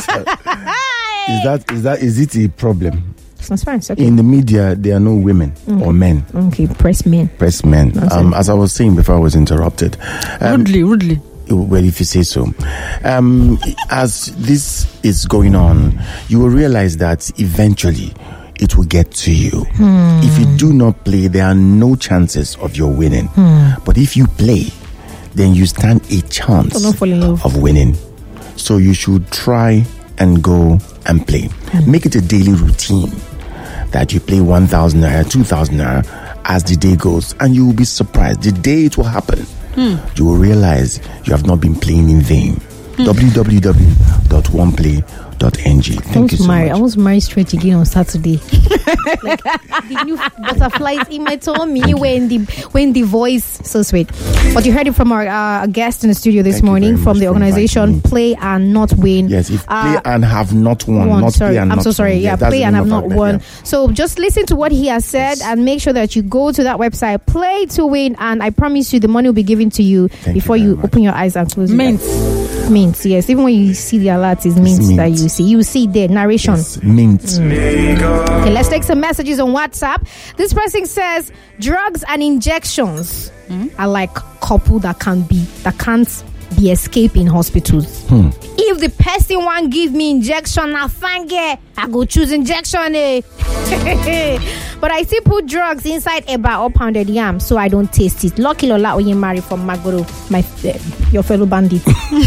Is it a problem? That's fine. It's okay. In the media, there are no women or men. Okay, press men. As I was saying before I was interrupted. Rudely. Well, if you say so. As this is going on, you will realize that eventually it will get to you. If you do not play, there are no chances of your winning. But if you play, then you stand a chance of winning. So you should try and go and play. Make it a daily routine that you play 1,000 naira, 2,000 naira as the day goes, and you will be surprised. The day it will happen, you will realize you have not been playing in vain. www.oneplay.ng. Thank you so much. I was married straight again on Saturday. Like the new butterflies in my tummy when the voice, so sweet. But you heard it from our guest in the studio this morning from the organization Play and Not Win. Yes, if play and have not won. Not sorry, play and I'm not so sorry. won. Yeah, play and have not won. Yeah. So just listen to what he has said and make sure that you go to that website, Play to Win, and I promise you the money will be given to you before you open your eyes and close your eyes. Mint, yes. Even when you see the alert, it's mint that you see. You see the narration. Yes, mint. Okay, let's take some messages on WhatsApp. This person says drugs and injections are like couple that can't be escaped in hospitals. If the person want give me injection, I go choose injection. But I still put drugs inside eba or pounded yam so I don't taste it. Lucky Lola Oyemari from Magoro, your fellow bandit.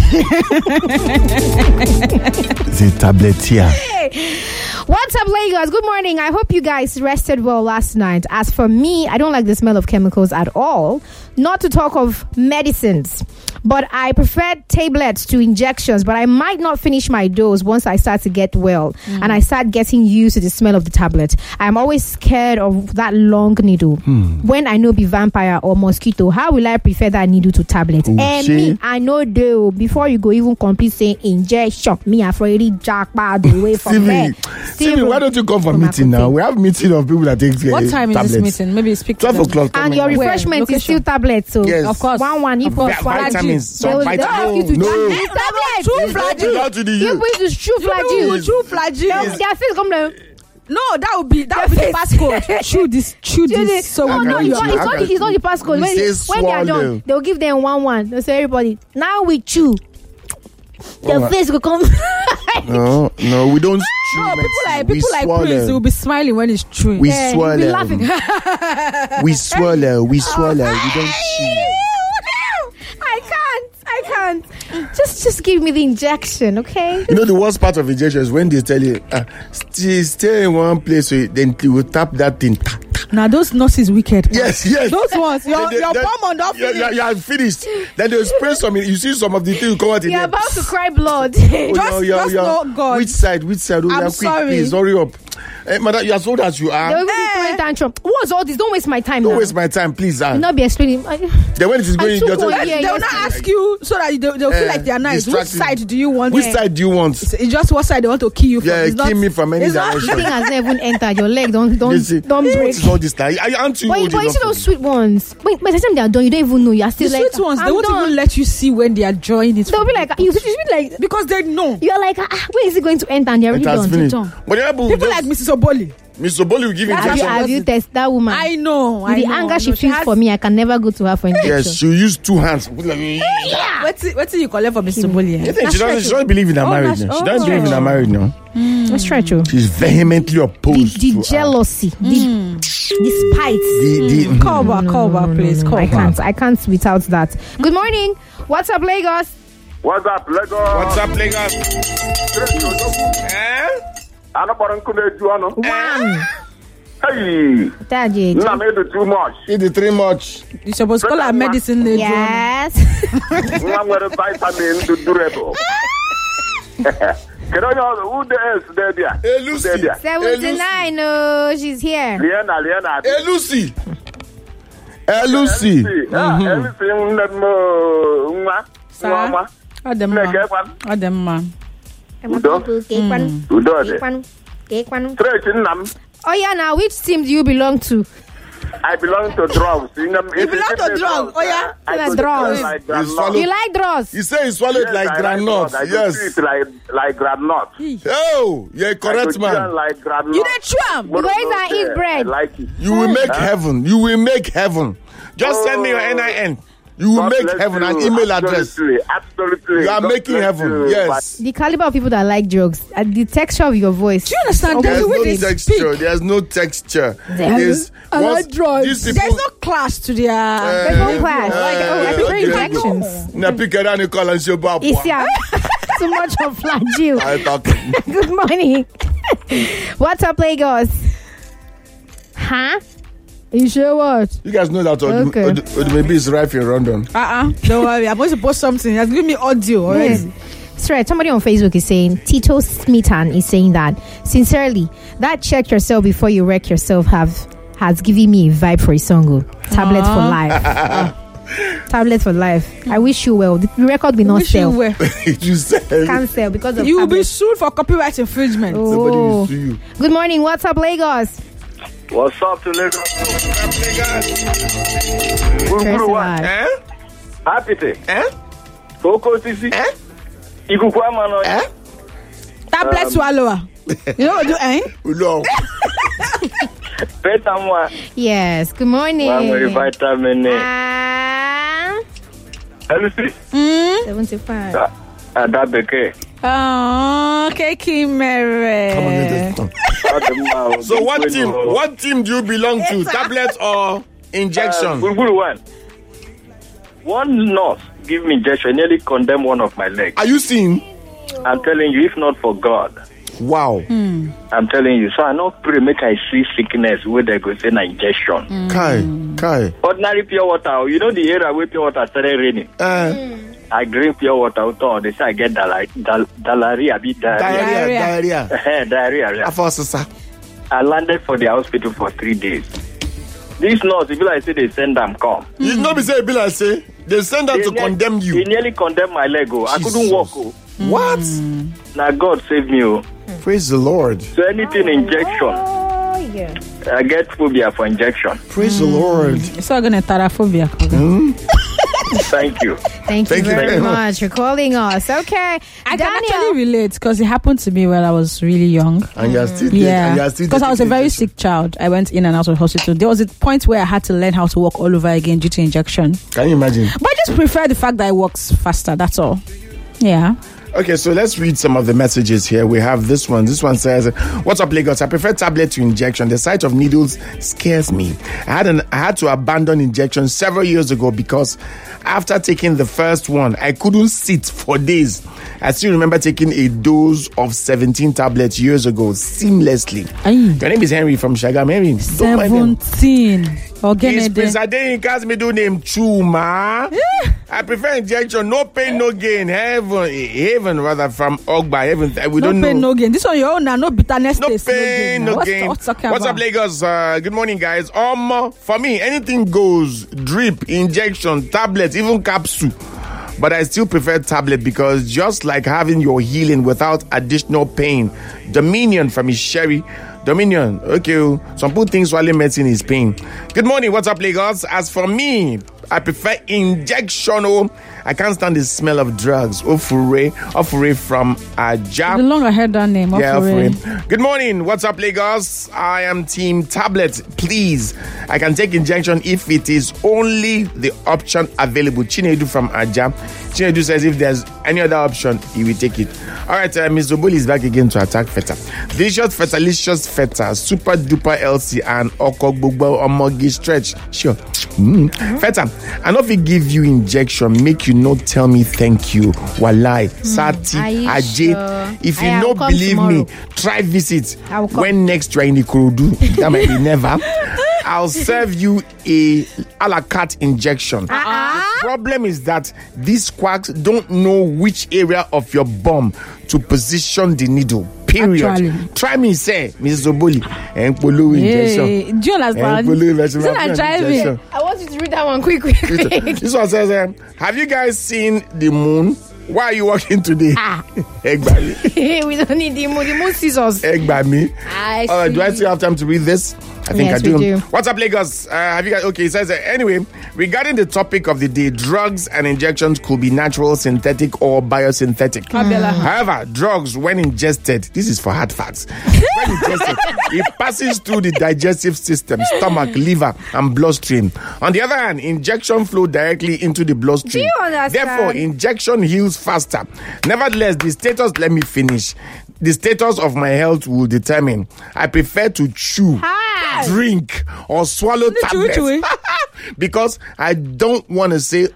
The tablet here. Hey. What's up, Lagos? Good morning. I hope you guys rested well last night. As for me, I don't like the smell of chemicals at all. Not to talk of medicines. But I prefer tablets to injections. But I might not finish my dose once I start to get well. And I start getting used to the smell of the tablet. I'm always scared of that long needle. When I know be vampire or mosquito, how will I prefer that needle to tablet? And me, I know though, before you go even complete saying injection, me I've already jacked the way from there. Stevie, why don't you come for meeting now? We have meeting of people that take what time tablets. is this meeting? Maybe speak to 12 o'clock. And your refreshment is still tablets. So yes. Of course. One, you put vitamins. Some vitamins. No. True flagell. You put to true flagell. True flagell. Their face come down. No, that would be the passcode. Chew this. So no, it's not the passcode. When they are done, they'll give them one. They'll say everybody, now we chew. The face will come. No, we don't chew. No, people like Prince will be smiling when it's chewing. We swallow. Be laughing. We swallow. We don't chew. I can't. Just give me the injection, okay? You know the worst part of injection is when they tell you, stay in one place, so then you will tap that thing. Now those nurses wicked. Yes. Those ones. Your palm on that. You are finished. Then they spray some. You see some of the things come out in there. You're about to cry blood. Just not God. Which side? I'm sorry. Please hurry up. Madam, you are so that you are. They will be throwing tantrum. What's all this? Don't waste my time. Don't waste my time, please. You'll not be explaining. Then when it is going, they will not ask you so that they'll feel like they are nice. Which side do you want? Which side do you want? It's just what side they want to kill you from. Yeah, kill me from any direction. Nothing has even entered your leg. Don't break. All this time. Aren't you? But you see those sweet ones. Wait, by the time they are done, you don't even know. You are still the like sweet ones. They won't even let you see when they are drawing it. They'll be like, you be like, because they know. You're like, when is it going to end? And they're already done. People like Mrs. Oboli. Miss Oboli will give injection. Have you tested that woman? I know. With the anger she feels for me, I can never go to her for injection. Yes, she'll use 2 hands. Yeah. What do you call it for Mrs. Oboli? She doesn't believe in her marriage now. She doesn't believe in her marriage now. That's true. She's vehemently opposed the jealousy, the spite. Call back, please. I can't without that. Good morning. What's up, Lagos? What's up, Lagos? One. Hey. Daddy. No, made it too much. Eat too much. You're supposed to call her medicine. Yes. I'm going to vitamin to durable. Can I know who there is there? Lucy. 79. No, she's here. Liana. Lucy. Lucy. Oh yeah, now which team do you belong to? I belong to drugs. You belong to drugs. Oh yeah, drugs. You like drugs? You say you swallowed like granite. Yes, like granite. Oh, you're a correct man. Like granite. You don't chew. You guys eat bread. I like it. You will make heaven. You will make heaven. Just send me your NIN. You will make heaven an email address. Absolutely. You are making heaven. Yes. The caliber of people that like drugs, the texture of your voice. Do you understand? There's no texture. There's no texture. I like drugs. There's no class to their. There's no class. I prefer injections. Now pick it and call and show back. Too much of flagell. I'm talking. Good morning. What's up, Lagos? Huh? You sure what? You guys know that maybe it's rife in London. Don't worry. I'm going to post something. He has given me audio already. Yes. That's right. Somebody on Facebook is saying, Tito Smithan is saying that, sincerely, that check yourself before you wreck yourself has given me a vibe for a song. Tablet for life. Tablet for life. I wish you well. The record will not sell. Can't sell because of you will be sued for copyright infringement. Somebody will sue you. Good morning. What's up, Lagos? What's up to Lagos? Happy day. Coco Tisi. Ikukwamano. Tablet swallower. You know what do No. Yes. Good morning. Vitamin Lucy. 75. Adabeke. Oh, Keki Mary. Come on, So what team do you belong to? Tablet or injection? Good one. One nurse give me injection, nearly condemn one of my legs. Are you seeing? I'm telling you, if not for God. Wow. I'm telling you. So I not pray make I see sickness where they go say na injection. Kai. Ordinary pure water. You know the area where pure water started raining. I drink pure water out. They say I get diarrhea. Diarrhea. I landed for the hospital for 3 days. This nurse, if I say they send them come. You know me say if I say they send them to condemn you. He nearly condemned my leg. I couldn't walk. What? Now God save me. Praise the Lord. So anything injection. I get phobia for injection. Praise the Lord. It's all gonna taraphobia. Thank you. Thank you very much for calling us. Okay, I can actually relate because it happened to me when I was really young. And you're still because I was a very sick child. I went in and out of hospital. There was a point where I had to learn how to walk all over again due to injection. Can you imagine? But I just prefer the fact that it works faster. That's all. Yeah. Okay, so let's read some of the messages here. We have this one. This one says, "What's up, Lagos? I prefer tablet to injection. The sight of needles scares me. I had to abandon injection several years ago because after taking the first one, I couldn't sit for days. I still remember taking a dose of 17 tablets years ago seamlessly." Your name is Henry from Shagam. Henry, 17. It's Prince Adeyinka's middle name Chuma. I prefer injection. No pain, no gain. Heaven rather from Ogba. Heaven. We don't know. No pain, no gain. This on your own now. No bitterness. No pain, no gain. What's up, Lagos? Good morning, guys. For me, anything goes. Drip, injection, tablet, even capsule. But I still prefer tablet because just like having your healing without additional pain. Dominion from his Sherry. Dominion, okay. Some people think swallowing medicine is pain. Good morning, what's up, Lagos? As for me, I prefer injection. I can't stand the smell of drugs. Ofure from Aja. The longer I heard that name. Ofure. Good morning, what's up, Lagos? I am team tablet, please. I can take injection if it is only the option available. Chinedu from Aja. Chinedu says if there's any other option, he will take it. All right, Ms. Zoboli is back again to attack Feta. Delicious Feta, Super Duper LC, and Okogbogbo Omogi Stretch. Sure. Feta, I know if we give you injection, make you not tell me thank you. Walai, Sati, Ajay. Sure? If you don't believe me, try visit. When next you are in Ikorodu, that might be never. I'll serve you a la carte injection. The problem is that these quacks don't know which area of your bum to position the needle. Period. Actually. Try me, say, Mrs. Zoboli. Injection. Do you understand? Driving. I want you to read that one quick. This one says, have you guys seen the moon? Why are you working today? Egg by me. We don't need the moon. The moon sees us. Egg by me. Do I still have time to read this? I think yes, I do. We do. What's up, Lagos? Have you guys? Okay, it says anyway. Regarding the topic of the day, drugs and injections could be natural, synthetic, or biosynthetic. However, drugs, when ingested, this is for hard facts. When ingested, it passes through the digestive system, stomach, liver, and bloodstream. On the other hand, injection flow directly into the bloodstream. Do you understand? Therefore, injection heals faster. Nevertheless, let me finish. The status of my health will determine. I prefer to chew, drink, or swallow tablets because I don't want to say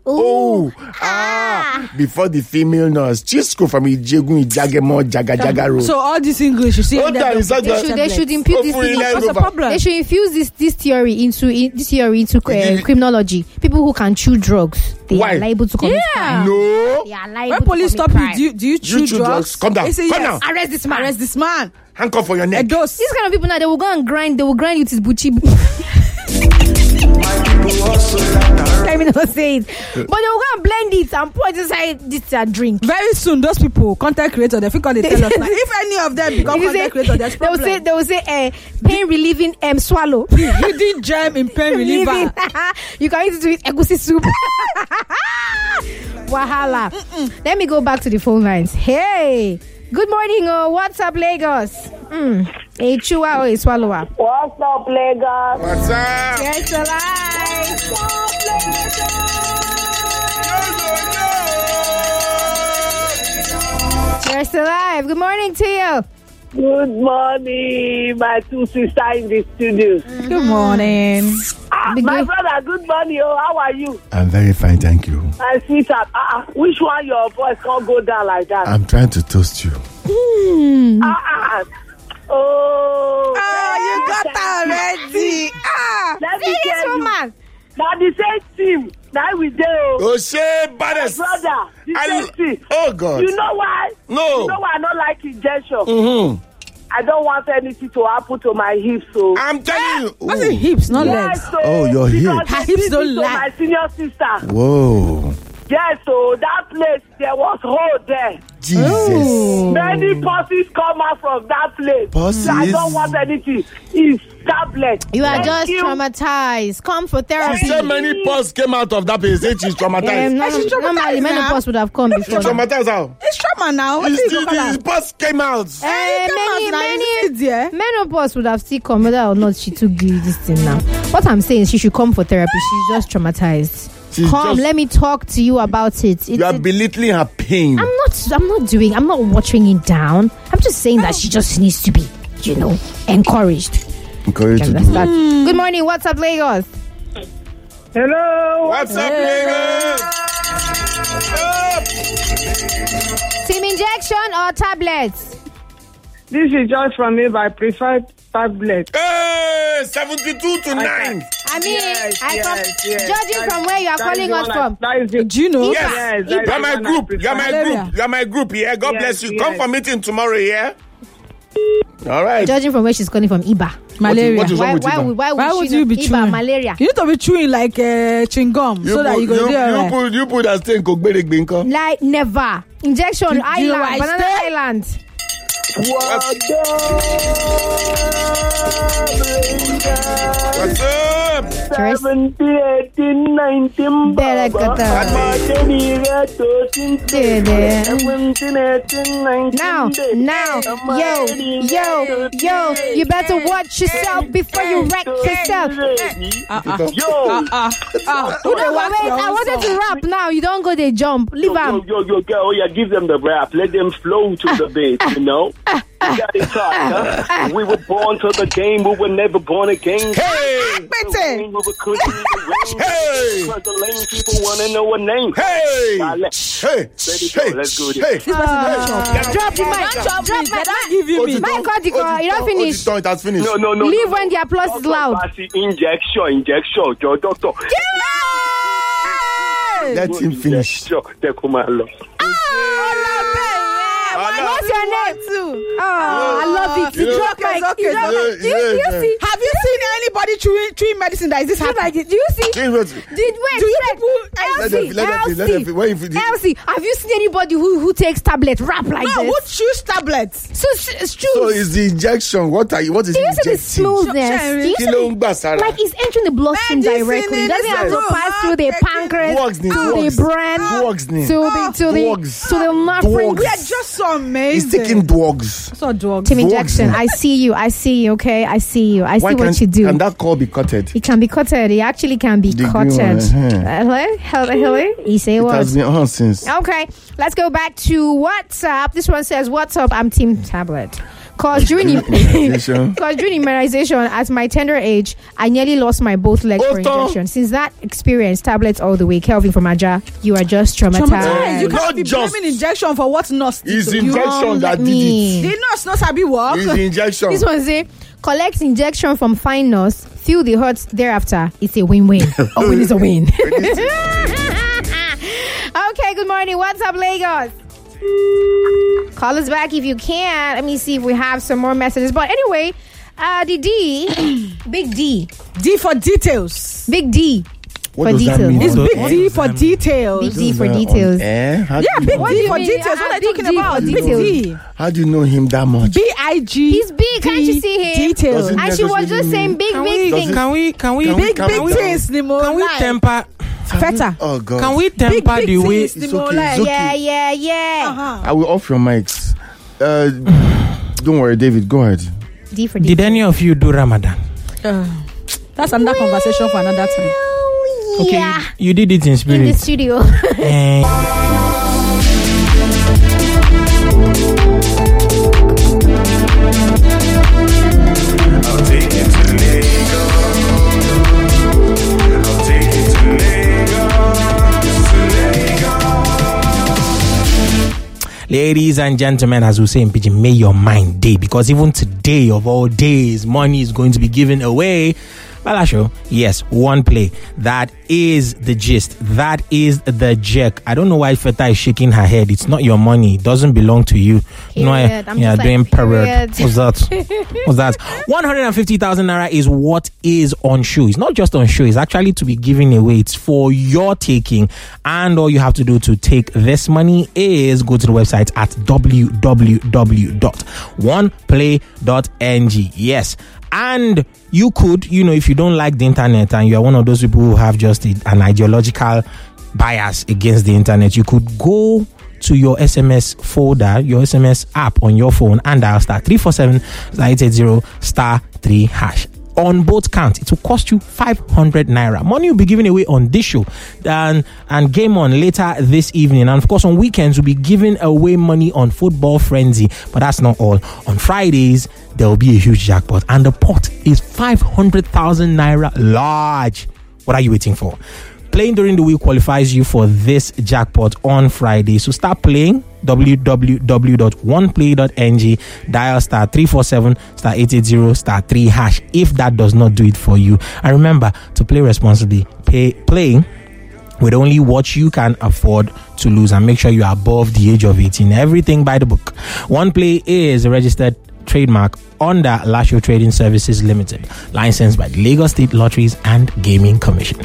before the female nurse. Chisco from Ijegun Ijagemo Jaga Road. So all this English you see, they should impute this thing. What's the problem? They should infuse this theory into criminology. People who can chew drugs, they are liable to commit crime. No. They are liable when police to commit stop you, do you chew drugs? Come down. Come down. Arrest this man. Handcuff for your neck. These kind of people now, they will go and grind. They will grind with his buchi. I mean, I'll say it. But they will go and blend it and pour it inside this drink. Very soon, those people, content creators, they think they tell us. If any of them become content creators, there's problem. They will say pain relieving swallow. You did jam in pain reliever. You can eat it with egusi soup. Wahala. Let me go back to the phone lines. Hey, good morning. What's up, Lagos? A chewer or a swallower? What's up, Lagos? What's up? Yes, alive. Yes, alive. Good morning to you. Good morning, my two sisters in the studio. Good morning. My brother, good morning. Oh, how are you? I'm very fine, thank you. My sweetheart. Which one your voice can't go down like that? I'm trying to toast you. Oh, you got that already. Let me tell you. Now the same team. Now we do. Oh, shit, baddest. My brother, the same team. Oh, God. You know why? No. You know why I don't like injection? Mm-hmm. I don't want anything to happen to my hips. So I'm telling you. What's it, hips, not legs? So, oh, your hips. Her hips don't lie. My senior sister. Whoa. Yes, so that place, there was hole there. Jesus. Ooh. Many pussies come out from that place. Pussies? So I don't want anything. It's tablet. You are just traumatized. Come for therapy. She said many pus came out of that place. She's traumatized. Normally, many pus would have come before. She's traumatized how? It's trauma now. The pus came out. Many pus would have still come, whether or not she took this thing now. What I'm saying is she should come for therapy. She's just traumatized. Let me talk to you about it. You are belittling her pain. I'm not watering it down. I'm just saying that she just needs to be, encouraged. Encouraged to do that. Good morning, what's up, Lagos? Hello. What's up, Lagos? Team injection or tablets? This is just from me by preferred tablet. Hey, 72 to 9. Judging from where you are calling us from. Do you know? Yes. You're my group. You're my group here. God bless you. Come for meeting tomorrow here. All right. Judging from where she's calling from, Iba. Malaria. What is wrong with Iba? Why would you be chewing? Malaria. You need to be chewing like chewing gum so that you go there. You put that thing in. Like never. Injection island. Banana island. What's up? 17, 18, 19, Now, yo, you better watch yourself before you wreck yourself. I wanted to rap now. You don't go they jump. Leave them. Yo, girl, give them the rap. Let them flow to the beat, you know? We were born to the game, we were never born again. Hey! We were cooking in the rain. Hey! Because the lame people want to know a name. Hey! Let's go there. Hey! Drop the mic. Mic got the call. You don't finish. It has finished. No. Leave when the applause is loud. Injection, your doctor. Let him finish. What's your name too? Oh, I love it. You drop my. Do you see? Have you seen anybody chewing medicine that is this happening? Do you see? Elsie, have you seen anybody who takes tablet wrap like this? No, who chews tablets? So is the injection? What is the injection? The smoothness. Like it's entering the bloodstream directly. It doesn't have to pass through the pancreas, to the brain, to the nephron. We are just so amazing. He's taking drugs. So drugs. Team injection. I see you. Okay, I see you. I see what you do. Can that call be cutted? It can be cutted. It actually can be cutted. Hello. You say what? It has been on since. Okay, let's go back to WhatsApp. This one says, "What's up? I'm Team Tablet." Cause during immunization at my tender age, I nearly lost my both legs for injection. Since that experience, tablets all the way. Kelvin from Aja, you are just traumatized. You can't be blaming injection for what nurse did. It's injection that did it. The nurse knows how to work. It's injection. This one say, collect injection from fine nurse, feel the hurts thereafter. It's a win-win. A win is a win. Okay, good morning. What's up, Lagos? Call us back if you can. Let me see if we have some more messages. But anyway, the D, big D. D for details. Big D. What for details. It's big D for details. Big D for details. Yeah, big D for details. What are you talking about? Big D. How do you know him that much? B-I-G. He's big. Can't you see him? Details. And she was just saying big things. Can we big things? Can we temper? Feta. Oh God. Can we temper big the way? It's okay. Yeah. I will off your mics. Don't worry, David. Go ahead. D for Did any of you do Ramadan? That's another conversation for another time. Okay, yeah. You did it in spirit. In the studio. Ladies and gentlemen, as we say in Pidgin, may your mind day, because even today of all days, money is going to be given away. Balasho, yes, one play. That is the gist. That is the jerk. I don't know why Feta is shaking her head. It's not your money. It doesn't belong to you. Period. You know, doing period. What's that? 150,000 naira is what is on show. It's not just on show. It's actually to be given away. It's for your taking. And all you have to do to take this money is go to the website at www.oneplay.ng. Yes. And you could, if you don't like the internet and you're one of those people who have just an ideological bias against the internet, you could go to your SMS folder, your SMS app on your phone and dial *347-880*3#. On both counts, it will cost you 500 naira. Money will be given away on this show and Game On later this evening. And of course, on weekends, we'll be giving away money on Football Frenzy. But that's not all. On Fridays, there will be a huge jackpot. And the pot is 500,000 naira large. What are you waiting for? Playing during the week qualifies you for this jackpot on Friday. So start playing. www.oneplay.ng, dial *347-880*3#. If that does not do it for you, and remember to play responsibly. Play with only what you can afford to lose, and make sure you are above the age of 18. Everything by the book. One Play is a registered trademark under Lasho Trading Services Limited, licensed by the Lagos State Lotteries and Gaming Commission.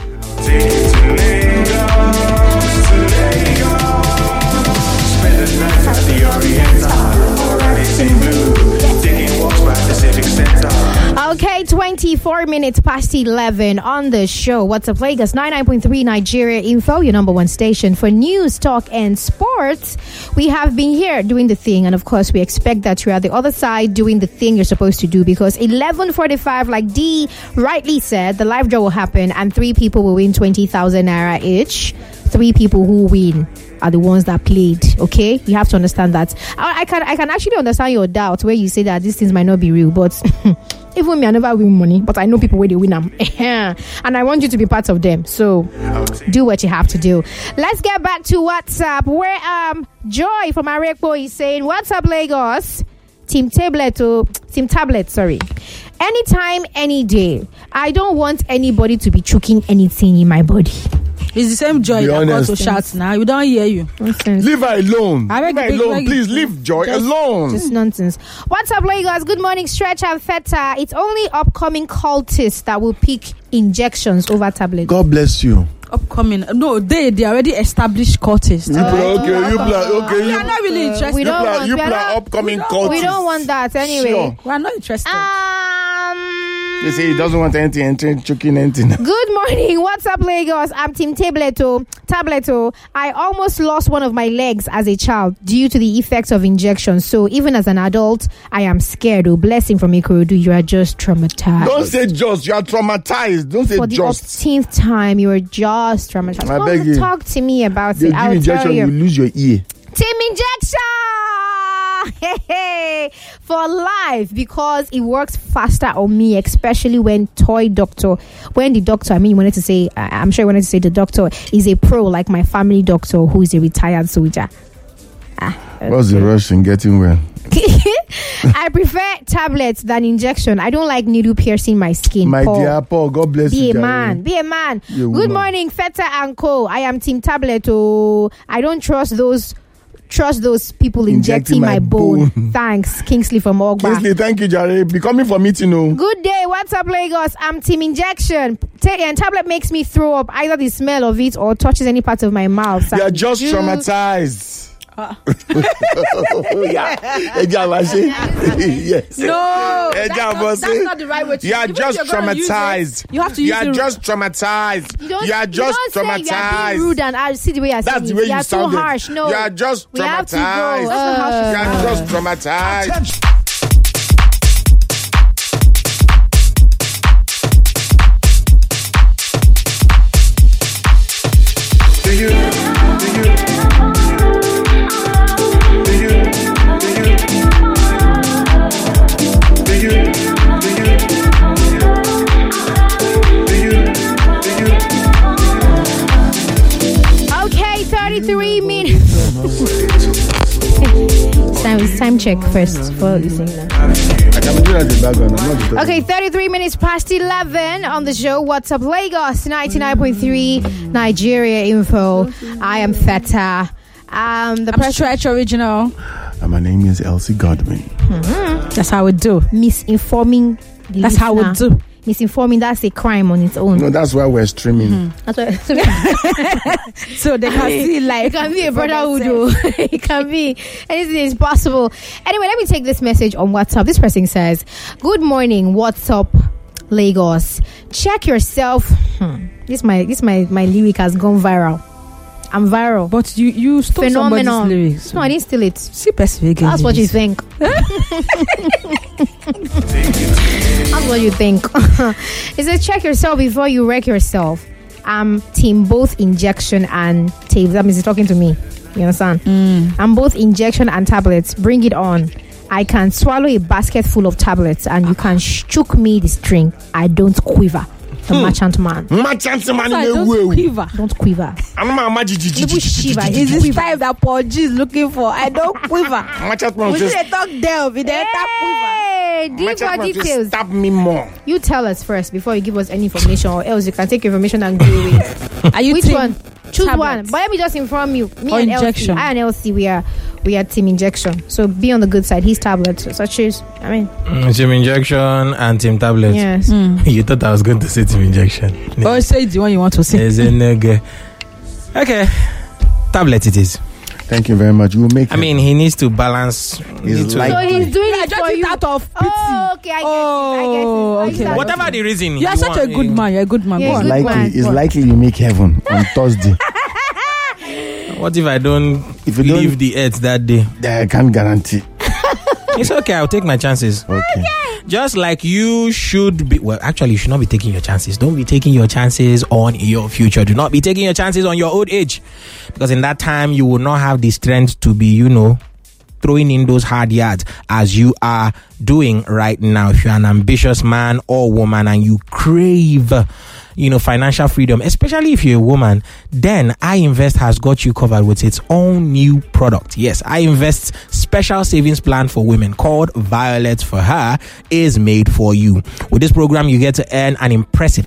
Okay, 24 minutes past 11 on the show. What's up, Lagos? 99.3 Nigeria Info, your number one station for news, talk, and sports. We have been here doing the thing, and of course, we expect that you're at the other side doing the thing you're supposed to do, because 11:45, like D rightly said, the live draw will happen, and 3 people will win 20,000 naira each. 3 people who win are the ones that played. Okay, you have to understand that. I can actually understand your doubt where you say that these things might not be real, but even me, I never win money, but I know people where they win them. And I want you to be part of them. So do what you have to do. Let's get back to WhatsApp, where Joy from Arekpo is saying, "What's up, Lagos? Team Tablet, sorry. Anytime, any day. I don't want anybody to be choking anything in my body." It's the same Joy that got to shout now. We don't hear you. Nonsense. Leave her alone. Leave her alone. Please leave Joy alone. Just nonsense. What's up, Lagos? Good morning, Stretch and Feta. It's only upcoming cultists that will pick injections over tablets. God bless you. Upcoming. No, they already established cultists. You are not really interested. We don't want upcoming cultists. We don't want that anyway. Sure. We are not interested. They say he doesn't want anything, choking anything. Good morning. What's up, Lagos? I'm Team Tableto. I almost lost one of my legs as a child due to the effects of injections. So even as an adult, I am scared. Oh, blessing from Ikorodu. You are just traumatized. Don't say just. You are traumatized. Don't say for the just. 18th time, you are just traumatized. I beg you. Talk to me about they it. I'll injection, tell you. You lose your ear. Team injection. For life, because it works faster on me, especially when the doctor, I'm sure you wanted to say the doctor is a pro, like my family doctor who is a retired soldier. What's the rush in getting well? I prefer tablets than injection. I don't like needle piercing my skin. My dear Paul, God bless you. Be a man. Good morning, Feta and Co. I am Team Tablet. I don't trust those people injecting my bone. Thanks, Kingsley from Ogba. Kingsley, thank you, Jare. Be coming for me to know. Good day. What's up, Lagos? I'm Team Injection. And tablet makes me throw up, either the smell of it or touches any part of my mouth. You're just traumatized. Yes. No, that's not the right way to You are just traumatized. You have to use You are just traumatized. You are just traumatized. You are being rude, and I see the way I That's say the way it. you are sounded. too harsh. No, you are just we have to go. traumatized. You are just traumatized. It's time check first for listening now. I can do that in the background. I'm not Okay, 33 minutes past 11 on the show. What's up, Lagos? 99.3 Nigeria info. I am Feta. I'm Stretch Original. And my name is Elsie Godwin. That's how we do. Misinforming. That's how we do. Misinforming, that's a crime on its own. No, that's why we're streaming. That's why. So they can see like it can be a brotherhood. It can be anything is possible. Anyway, let me take this message on WhatsApp. This person says, "Good morning. What's up, Lagos? Check yourself." This my lyric has gone viral. I'm viral. But you stole somebody's lyrics. No, I didn't steal it. See, that's what you think. That's what you think. It says, check yourself before you wreck yourself. I'm team both injection and tablets. That means he's talking to me. You understand? I'm both injection and tablets. Bring it on. I can swallow a basket full of tablets and you can shook me the string. I don't quiver. The merchant man. Merchant man, don't quiver. Don't quiver. Is this time that Paul G is looking for? I don't quiver. Merchant man, just talk delve. They quiver. Deeper details. Stab me more. You tell us first before you give us any information, or else you can take your information and go away. Are you which one? Choose tablet? one. But let me just inform you. Me or and injection. LC. I and LC, we are team injection. So be on the good side. He's tablets. So choose. Team injection and team tablets. Yes. You thought I was going to say team injection. Or say the one you want to say. Okay. Tablet it is. Thank you very much. You will make. He needs to balance. So he's doing it for you. Out of pity. Oh, okay. I guess it. Okay. Whatever the reason. You are such a good man. You're a good man. Yeah, It's likely you make heaven on Thursday. What if I don't leave the earth that day? I can't guarantee. It's okay. I'll take my chances. Okay. Just like you should be. Well, actually, you should not be taking your chances. Don't be taking your chances on your future. Do not be taking your chances on your old age. Because in that time, you will not have the strength to be, throwing in those hard yards as you are doing right now. If you're an ambitious man or woman and you crave, financial freedom, especially if you're a woman, then iInvest has got you covered with its own new product. Yes, iInvest's special savings plan for women called Violet for Her is made for you. With this program, you get to earn an impressive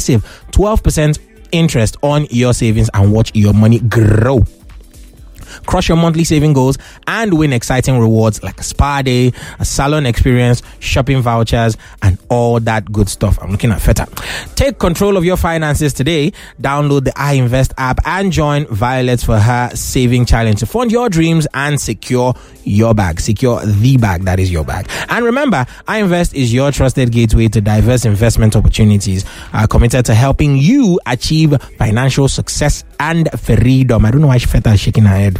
12% interest on your savings and watch your money grow. Crush your monthly saving goals and win exciting rewards like a spa day, a salon experience, shopping vouchers, and all that good stuff. I'm looking at Feta. Take control of your finances today. Download the iInvest app and join Violet for Her saving challenge to fund your dreams and secure your bag. Secure the bag that is your bag. And remember, iInvest is your trusted gateway to diverse investment opportunities, committed to helping you achieve financial success and freedom. I don't know why Feta is shaking her head.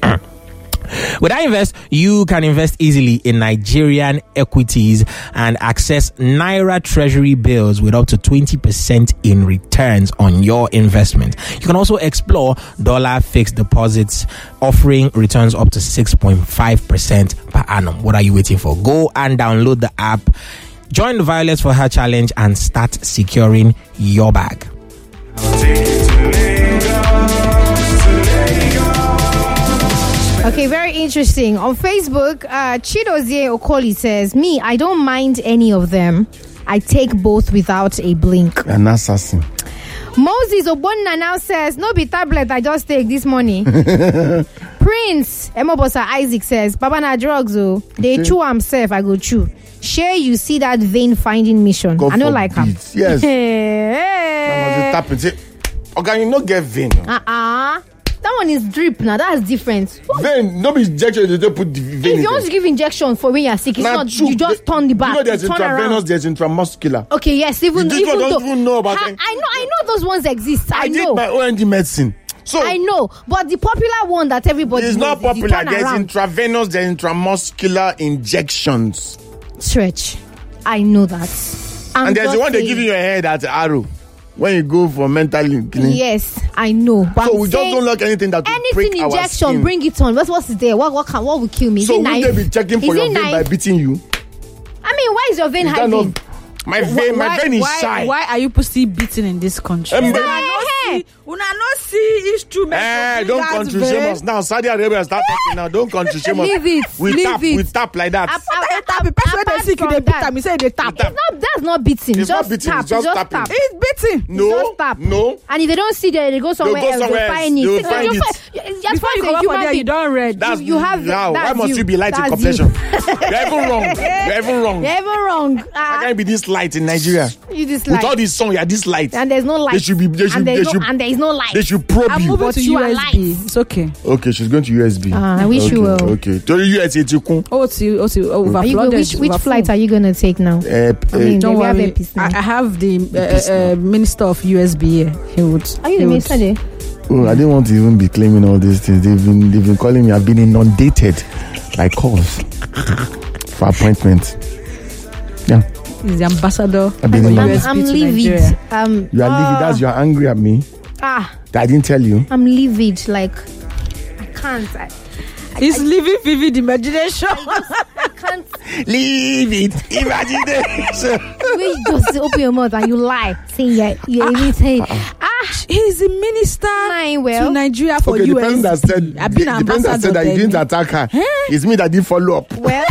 With iInvest, you can invest easily in Nigerian equities and access Naira Treasury bills with up to 20% in returns on your investment. You can also explore dollar fixed deposits offering returns up to 6.5% per annum. What are you waiting for? Go and download the app, join the Violet for Her challenge, and start securing your bag. Okay, very interesting. On Facebook, Chidozie Okoli says, "Me, I don't mind any of them. I take both without a blink." An assassin. Moses Obonna now says, "No be tablet I just take this morning." Prince Emobosa Isaac says, "Baba na drugs oh. They chew himself, I go chew. Share you see that vein finding mission. I don't like him." Yes. Hey. Okay, you not get vein. That one is drip now. That's different. Vein, no be injection. They don't put the vein. If you want to give injection for when you're sick, it's not. You just turn the back. There's intravenous, there's intramuscular. Okay, yes. Even though don't even know about it. I know those ones exist. I know. did my OND medicine. So I know, but the popular one that everybody is not knows popular. Is there's intravenous, there's intramuscular injections. Stretch. I know that. And there's the one they give you your head at Arrow. When you go for mental clinic. Yes, I know. But so we just don't like anything that will break our injection, skin. Bring it on. What's there? What will kill me? So will they be checking for your vein by beating you? I mean, why is your vein hiding? My vein is shy. Why are you pussy beating in this country? It's not Una not see instrument. Don't country shame us now. Saudi Arabia start talking now. Don't country shame us. Leave it. We tap like that. The person when they sick, they beat them. He say they tap. That's not beating. It's not beating. It's just tapping. Tap. It's beating. No, just tap. no. And if they don't see that, they go somewhere else. They'll find it. Before you come out there, you don't read. You have now. Why must you be light in complexion? You're even wrong. You're even wrong. I can't be this light in Nigeria. You this light. With all this song, you're this light. And there's no light. And there is no light. They should probe I'm you. moving to USB. It's okay. Okay, she's going to USB. I wish you will. Okay. To USA to come. Which flight are you going to take now? Don't worry. I have the Minister of USB here. He would. Are you the minister there? Oh, I didn't want to even be claiming all these things. They've been calling me. I've been inundated by calls for appointments. Yeah. He's the ambassador. I'm livid. You are livid. That's you're angry at me. I didn't tell you. I'm livid. Like I can't. He's living vivid imagination. I can't leave it. Imagination. You just open your mouth and you lie, saying you're even saying, he's a minister to Nigeria for US. The person that said, I've been the person that said that you didn't attack her, it's me that didn't follow up. Well,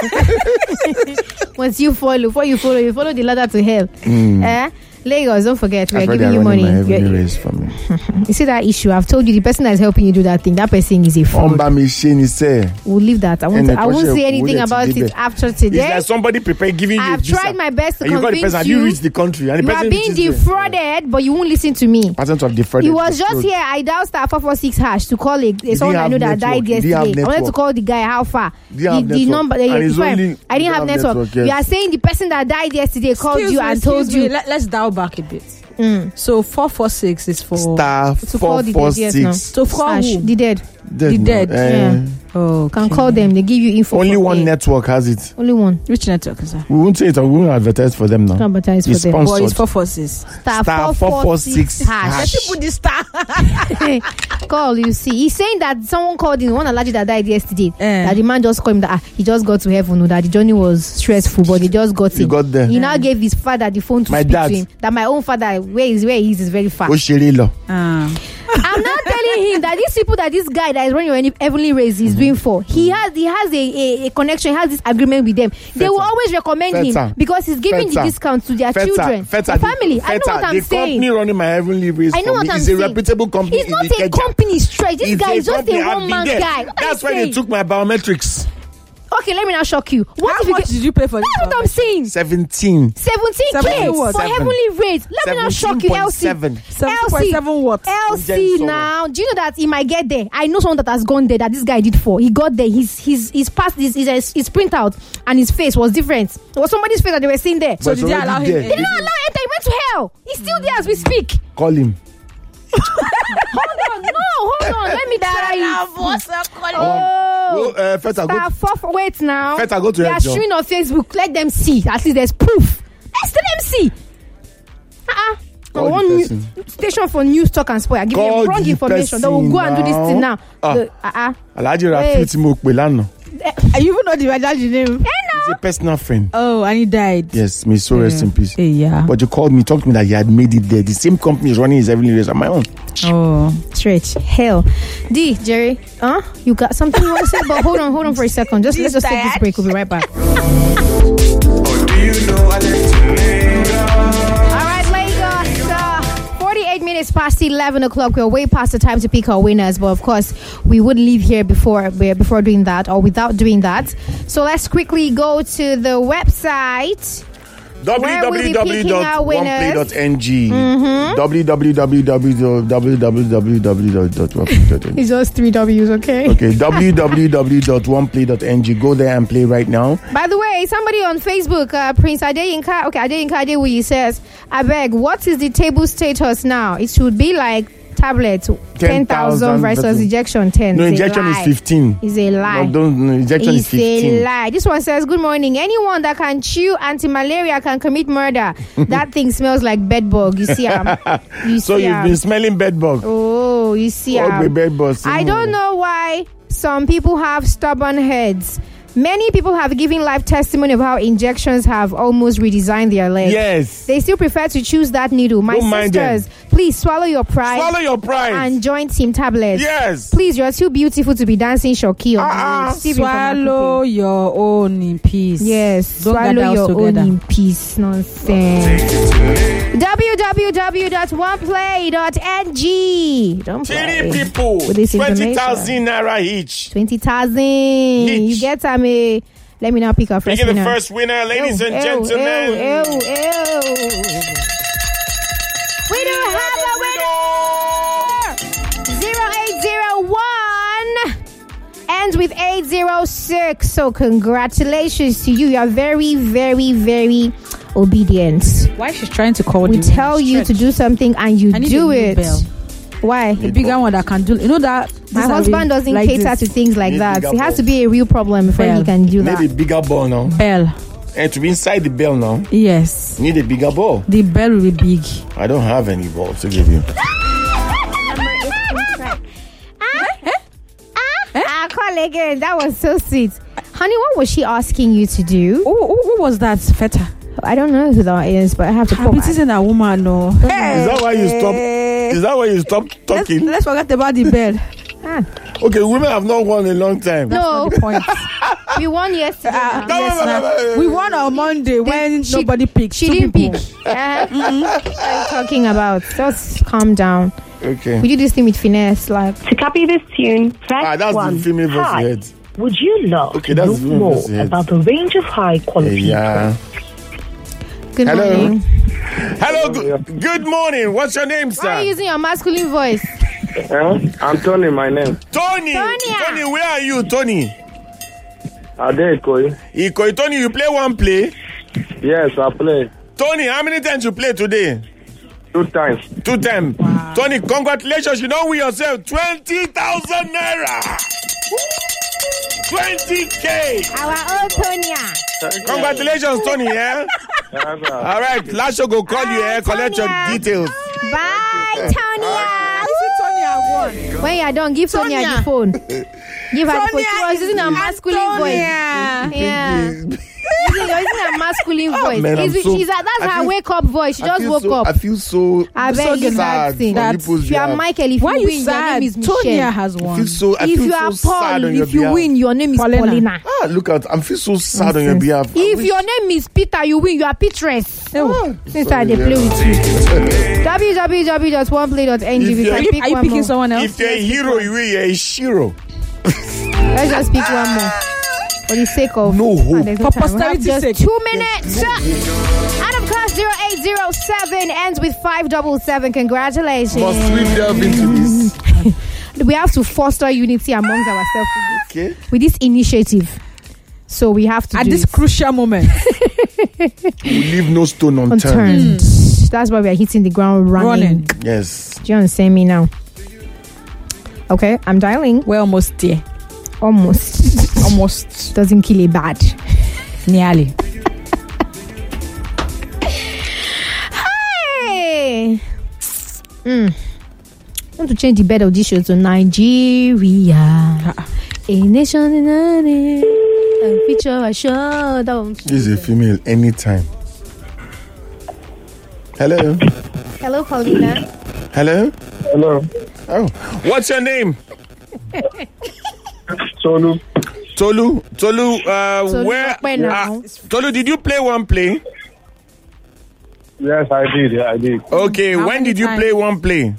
once you follow the ladder to hell. Lagos, don't forget, we are giving you money. You see that issue? I've told you the person that is helping you do that thing, that person is a fraud. We'll leave that. I won't say anything about it after today. Is there somebody prepared giving you I've tried my best to convince you reached the country. And you are being defrauded, but you won't listen to me. It was just here. I dialed *446# to call someone I know that died yesterday. I wanted to call the guy. How far? The number. I didn't have network. You are saying the person that died yesterday called you and told you. Let's dial back a bit. So 446 is for *446. So call who? The dead. The dead. Yeah. Oh, can call them. They give you info. Only one network has it. Only one. Which network is that? We won't say it. We won't advertise for them now. Advertise for them. Well, it's 446. *446#. Let's put the star. Call. You see, he's saying that someone called in one allergy that died yesterday. That the man just called him that he just got to heaven. That the journey was stressful, but he just got he got there. He now gave his father the phone to speak to him. That my own father, where he is very far. I'm not telling him that these people, that this guy that is running your heavenly race is doing for. He has a connection, he has this agreement with them. They will always recommend him because he's giving the discount to their children, their family. I know what I'm saying. The company running my heavenly race I know what I'm saying. It's a reputable company. It's not a company straight. This guy is just a one-man guy. That's why they took my biometrics. Okay, let me now shock you. How much did you pay for this? That's what I'm saying. 17K for heavenly rate. Let me now shock you, Elsie. 7.7 what? Elsie, now, do you know that he might get there? I know someone that has gone there that this guy did for. He got there. His passed his printout and his face was different. It was somebody's face that they were seeing there. So did they allow him? They did not allow him. He went to hell. He's still there as we speak. Call him. Hold on. Let me try it. Wait now. Feta, go to they are showing on Facebook. Let them see. At least there's proof. Let them see. One station for news talk and spoil. I give them wrong information. They will go and do this thing now. Alhaji Rafi mo pe lana. You even know the Alhaji name? He's a personal friend. Oh, and he died. Yes, may so rest in peace. Yeah. But you called me, talked to me that he had made it there. The same company is running his heavenly race on my own. Oh, straight hell. Jerry, you got something you want to say? But hold on for a second. Let's just take this break. We'll be right back. Past 11 o'clock. We're way past the time to pick our winners, but of course we would leave here before doing that or without doing that. So let's quickly go to the website www.oneplay.ng www.oneplay.ng. It's just 3 W's, okay? Okay, www.oneplay.ng. Go there and play right now. By the way, somebody on Facebook, Prince Adeyinka, Adeyinka Adewiyi says, I beg, what is the table status now? It should be like tablet 10,000 versus injection 10. No, injection is 15. It's a lie. No, injection is 15. It's a lie. This one says, good morning. Anyone that can chew anti-malaria can commit murder. That thing smells like bedbug. You see, so you've been smelling bedbug. Oh, you see, I don't know why some people have stubborn heads. Many people have given live testimony of how injections have almost redesigned their legs. Yes. They still prefer to choose that needle. My sisters Please swallow your pride. Swallow your pride. And join Team Tablet. Yes. Please, you're too beautiful to be dancing Shoki. Swallow your own in peace. Yes. Don't swallow your together. own in peace. Nonsense. www.oneplay.ng. Don't play. 3 people. With this 20,000 naira each. 20,000. You get me. Let me now pick our first Picking winner. the first winner, ladies and gentlemen. We do have a winner. 0801 ends with 806. So congratulations to you. You are very, very, very obedient. Why she's trying to call we tell you to do something and you do it. Bell. Why? A bigger one that can do. You know that my husband doesn't like cater this. to things like that. It has ball. to be a real problem before he can do that. Need a bigger ball now. Bell. And to be inside the bell now. Yes. Need a bigger ball. The bell will be big. I don't have any balls to give you. Call again. That was so sweet. Honey, what was she asking you to do? What was that, Feta? I don't know who that is, but I have to call This isn't a woman, no. Hey. Is that why you stopped? Is that why you stopped talking? Let's forget about the bell. Okay, women have not won a long time. No. That's not the point. We won yesterday. We won on Monday when nobody picked. She didn't pick. What are you talking about? Just calm down. Okay. We do this thing with finesse, like. To copy this tune, press that's 1. the female voice Hi. head. Would you love Okay, to that's know the female more voice head. about the range of high-quality Yeah. Good Hello. morning. Hello. Good morning. What's your name, sir? Why are you using your masculine voice? I'm Tony, my name. Tony. Tony, where are you, Tony? Ade Ikoyi. Ikoyi, Tony, you play one play? Yes, I play. Tony, how many times you play today? 2 times. 2 times. Wow. Tony, congratulations. You know we yourself 20,000 naira. 20K. Our own Tonya. Congratulations, Tony. Yeah. All right, Lasho go call you. Collect your details. Bye, Tonya. When you are done, give Sonia the phone. Give her the phone. She was using a masculine voice. Yeah. You're using a masculine voice. Man, that's her wake up voice. She just woke up. I feel so sad. If you are Michael, if why you you win, sad? your name is Michelle. Tonya has won. I feel If you are so sad Paul, on your if you behalf. win, your name is Paulina. Look out. I feel so sad on your behalf. If your name is Peter, you win. You are Petress. Since I play with you. www.oneplay.ng. Are you picking someone else? If you're a hero, you're a shiro. Let's just pick one more. For the sake of no hope. For posterity's sake. 2 minutes. Out of class 0807 ends with 577. Congratulations. Must we delve into this? We have to foster unity amongst ourselves with this initiative. So we have to at do this it. crucial moment. We leave no stone unturned. That's why we are hitting the ground running. Yes. Do you understand me now? Okay, I'm dialing. We're almost there. Almost. Doesn't kill a bad. Nearly. Hey. I want to change the bed of this show to Nigeria. A nation in a picture I show. This is a female anytime. Hello. Hello, Paulina. Hello. Hello. Oh, what's your name? Tolu. Tolu. Where? Tolu, did you play one play? Yes, I did. I did. Okay, when did you play one play?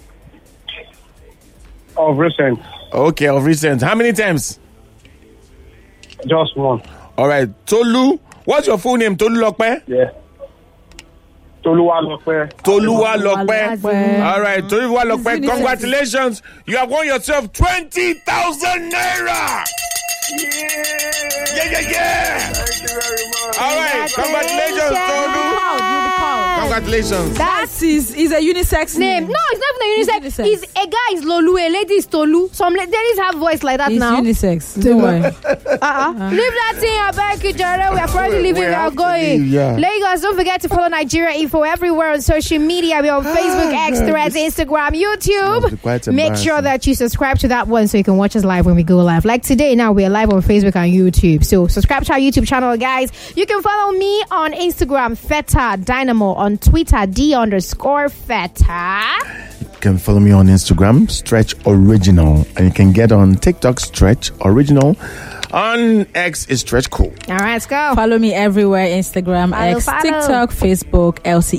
Of recent. Okay, of recent. How many times? Just one. All right, Tolu. What's your full name? Tolu Lokpe? Yeah. Toluwa Lokpe. Toluwa Lokpe. All right, Toluwa Lokpe. Congratulations. You have won yourself 20,000 naira. Yeah. Thank you very much. All right, congratulations, Tolu. Congratulations. That is a unisex name. No, it's not even a unisex. It's a guy is Lolu, a lady is Tolu. Some ladies have voice like that now. It's unisex. Don't worry. Leave that thing, I beg you, Jare. We are probably leaving. We are going. Lagos, don't forget to follow Nigeria Info everywhere on social media. We're on Facebook, X, Threads, Instagram, YouTube. Make sure that you subscribe to that one so you can watch us live when we go live. Like today, now we're live on Facebook and YouTube. So subscribe to our YouTube channel, guys. You can follow me on Instagram, Feta Dynamo on on Twitter, D_Feta. You can follow me on Instagram, Stretch Original. And you can get on TikTok, Stretch Original. On X is Stretch Cool. All right, let's go. Follow me everywhere: Instagram, X, follow. TikTok, Facebook,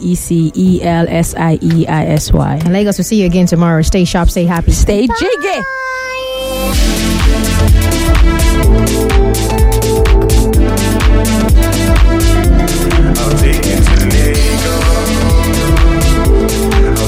LCECELSIEISY. And Lagos, we'll see you again tomorrow. Stay sharp, stay happy. Stay jiggy.